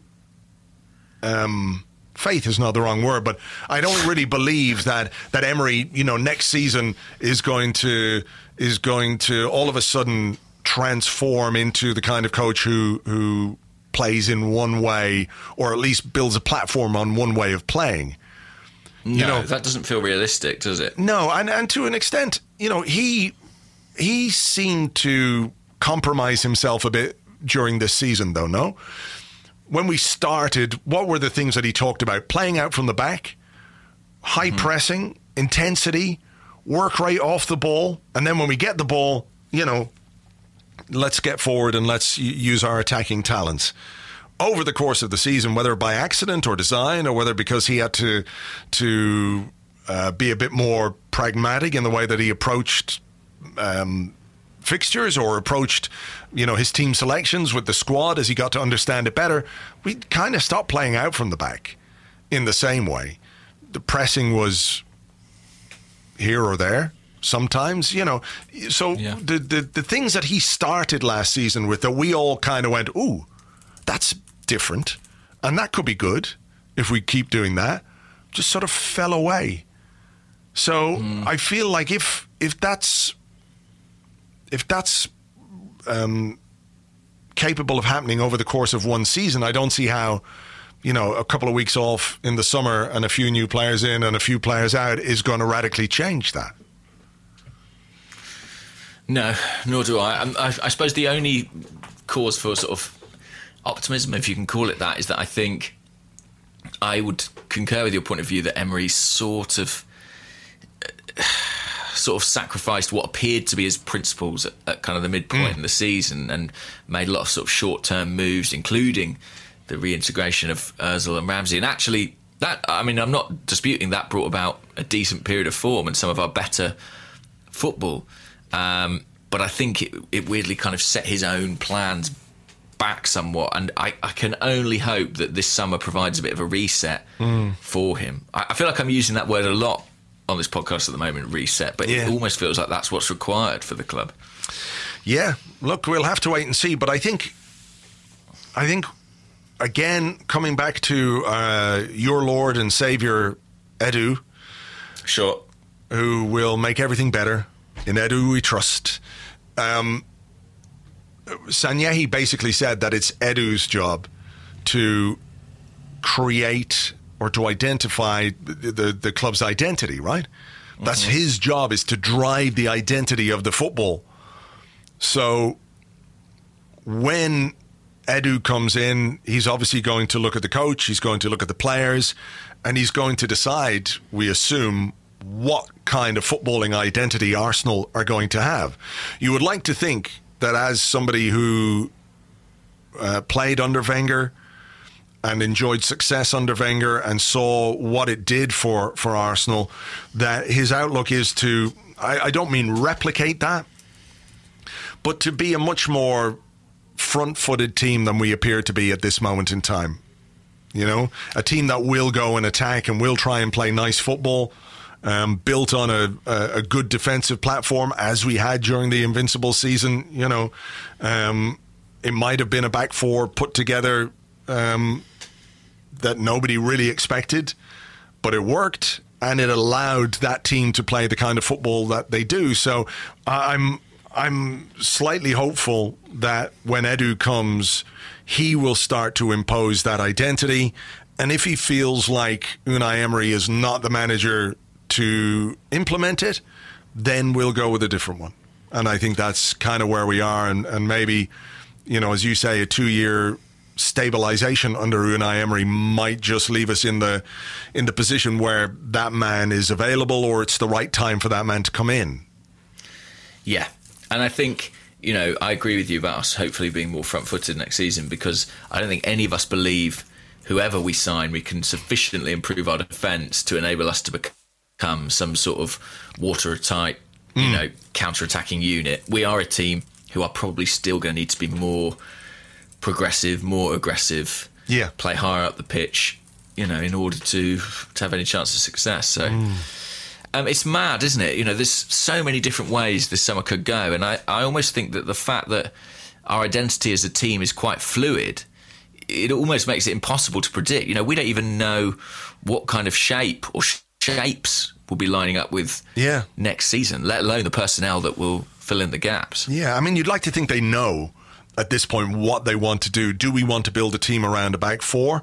faith is not the wrong word, but I don't really believe that Emery, next season is going to all of a sudden transform into the kind of coach who plays in one way, or at least builds a platform on one way of playing. No, that doesn't feel realistic, does it? No, and to an extent, he seemed to compromise himself a bit during this season, though, no? When we started, what were the things that he talked about? Playing out from the back, high pressing, intensity, work rate off the ball, and then when we get the ball, let's get forward and let's use our attacking talents. Over the course of the season, whether by accident or design, or whether because he had to be a bit more pragmatic in the way that he approached fixtures, or approached his team selections with the squad as he got to understand it better, we kind of stopped playing out from the back in the same way. The pressing was here or there sometimes, so the things that he started last season with, that we all kind of went, ooh, that's different and that could be good if we keep doing that, just sort of fell away. So I feel like if that's capable of happening over the course of one season, I don't see how, a couple of weeks off in the summer and a few new players in and a few players out is going to radically change that. No, nor do I. I suppose the only cause for sort of optimism, if you can call it that, is that I think I would concur with your point of view that Emery's sort of sort of sacrificed what appeared to be his principles at kind of the midpoint in the season, and made a lot of sort of short-term moves, including the reintegration of Ozil and Ramsey. And actually, I'm not disputing that brought about a decent period of form and some of our better football. But I think it weirdly kind of set his own plans back somewhat, and I can only hope that this summer provides a bit of a reset for him. I feel like I'm using that word a lot on this podcast at the moment, reset, but it almost feels like that's what's required for the club. Yeah, look, we'll have to wait and see, but I think again, coming back to your Lord and Saviour Edu, sure, who will make everything better. In Edu we trust. Sanyehi basically said that it's Edu's job to create or to identify the club's identity, right? That's his job, is to drive the identity of the football. So when Edu comes in, he's obviously going to look at the coach, he's going to look at the players, and he's going to decide, we assume, what kind of footballing identity Arsenal are going to have. You would like to think that as somebody who played under Wenger and enjoyed success under Wenger and saw what it did for Arsenal, that his outlook is to, I don't mean replicate that, but to be a much more front-footed team than we appear to be at this moment in time. You know, a team that will go and attack and will try and play nice football, built on a good defensive platform, as we had during the Invincible season. You know, it might have been a back four put together that nobody really expected, but it worked, and it allowed that team to play the kind of football that they do. So I'm slightly hopeful that when Edu comes, he will start to impose that identity. And if he feels like Unai Emery is not the manager to implement it, then we'll go with a different one. And I think that's kind of where we are. And maybe, you know, as you say, a 2-year stabilization under Unai Emery might just leave us in the position where that man is available, or it's the right time for that man to come in. Yeah. And I think, you know, I agree with you about us hopefully being more front-footed next season, because I don't think any of us believe whoever we sign, we can sufficiently improve our defence to enable us to become some sort of watertight, you know, counter-attacking unit. We are a team who are probably still going to need to be more progressive, more aggressive, play higher up the pitch, you know, in order to have any chance of success. So it's mad, isn't it? You know, there's so many different ways this summer could go. And I almost think that the fact that our identity as a team is quite fluid, it almost makes it impossible to predict. You know, we don't even know what kind of shape or shapes will be lining up with next season, let alone the personnel that will fill in the gaps. Yeah, I mean, you'd like to think they know at this point what they want to do. Do we want to build a team around a back four?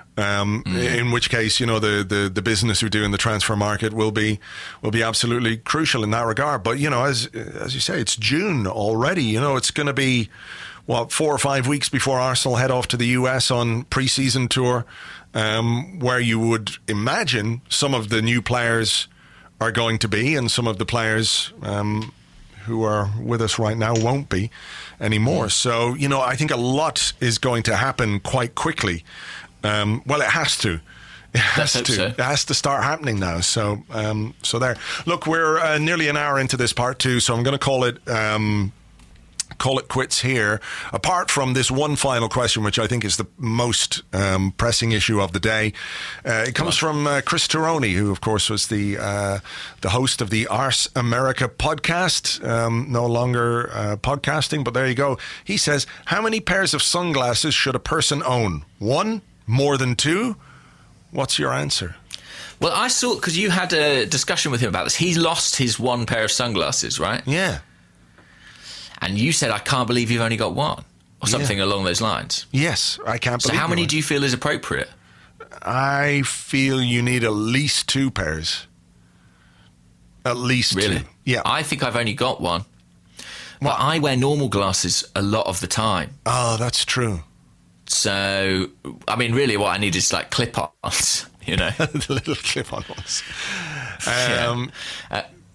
In which case, you know, the business we do in the transfer market will be absolutely crucial in that regard. But, you know, as you say, it's June already. You know, it's going to be 4 or 5 weeks before Arsenal head off to the US on pre-season tour, where you would imagine some of the new players are going to be, and some of the players who are with us right now won't be anymore. So, you know, I think a lot is going to happen quite quickly. Well, it has to. It has to start happening now. So there. Look, we're nearly an hour into this part 2, so I'm going to call it quits here. Apart from this one final question, which I think is the most pressing issue of the day, it comes from Chris Tironi, who, of course, was the host of the Ars America podcast. No longer podcasting, but there you go. He says, how many pairs of sunglasses should a person own? 1? More than 2? What's your answer? Well, I saw, because you had a discussion with him about this. He lost his 1 pair of sunglasses, right? Yeah. And you said, I can't believe you've only got 1, or something along those lines. Yes, I can't believe. So how many do you feel is appropriate? I feel you need at least 2 pairs. At least 2. Really? Yeah. I think I've only got 1. But I wear normal glasses a lot of the time. Oh, that's true. So, I mean, really what I need is like clip-ons, you know. The little clip-on ones.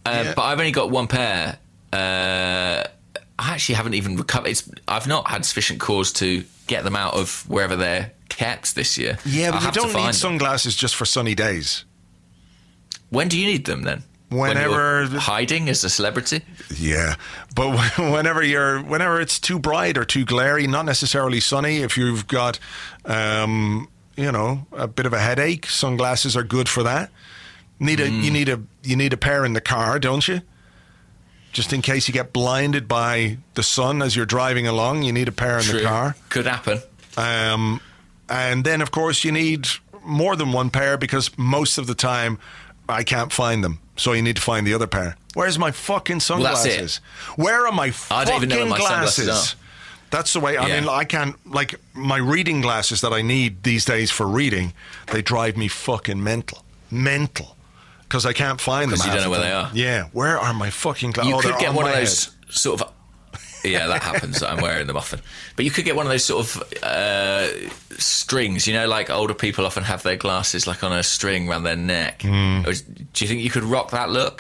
But I've only got one pair. I actually haven't even recovered. I've not had sufficient cause to get them out of wherever they're kept this year. Yeah, but I'll you don't need sunglasses just for sunny days. When do you need them then? Whenever when you're hiding as a celebrity. Yeah, but whenever it's too bright or too glary, not necessarily sunny. If you've got, a bit of a headache, sunglasses are good for that. You need a pair in the car, don't you? Just in case you get blinded by the sun as you're driving along, you need a pair in the car. Could happen. And then, of course, you need more than one pair because most of the time I can't find them. So you need to find the other pair. Where's my fucking sunglasses? Well, that's it. Where are my fucking I don't even know where my glasses? sunglasses are. That's the way. I mean, I can't, like, my reading glasses that I need these days for reading, they drive me fucking mental. Because I can't find them. Because you don't know where they are. Yeah. Where are my fucking glasses? You could get one of those sort of... Yeah, that happens. I'm wearing them often. But you could get one of those sort of strings, like older people often have their glasses like on a string around their neck. Do you think you could rock that look?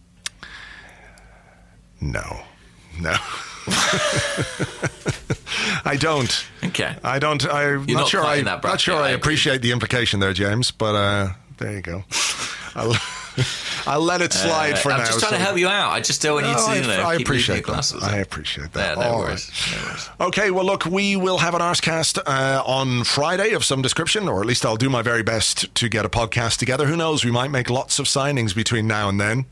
No. I don't. Okay. I don't. I'm You're not sure. not sure I appreciate the implication there, James. But there you go. I'll let it slide for now. I'm just trying to help you out. I just don't want you to, I keep appreciate your glasses. I appreciate that. Yeah, no worries. Okay, well, look, we will have an Arsecast on Friday of some description, or at least I'll do my very best to get a podcast together. Who knows? We might make lots of signings between now and then.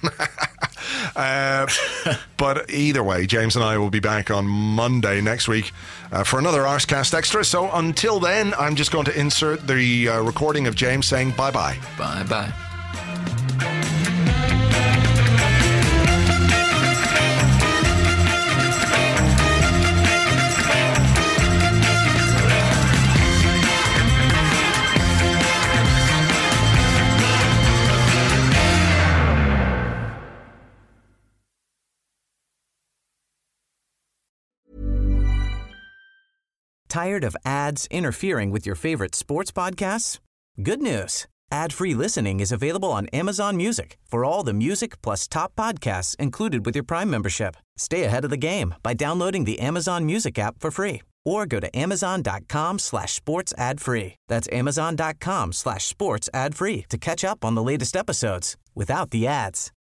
But either way, James and I will be back on Monday next week for another Arsecast Extra. So until then, I'm just going to insert the recording of James saying bye-bye. Bye-bye. Tired of ads interfering with your favorite sports podcasts? Good news. Ad-free listening is available on Amazon Music for all the music plus top podcasts included with your Prime membership. Stay ahead of the game by downloading the Amazon Music app for free or go to amazon.com/sports ad free. That's amazon.com/sports ad free to catch up on the latest episodes without the ads.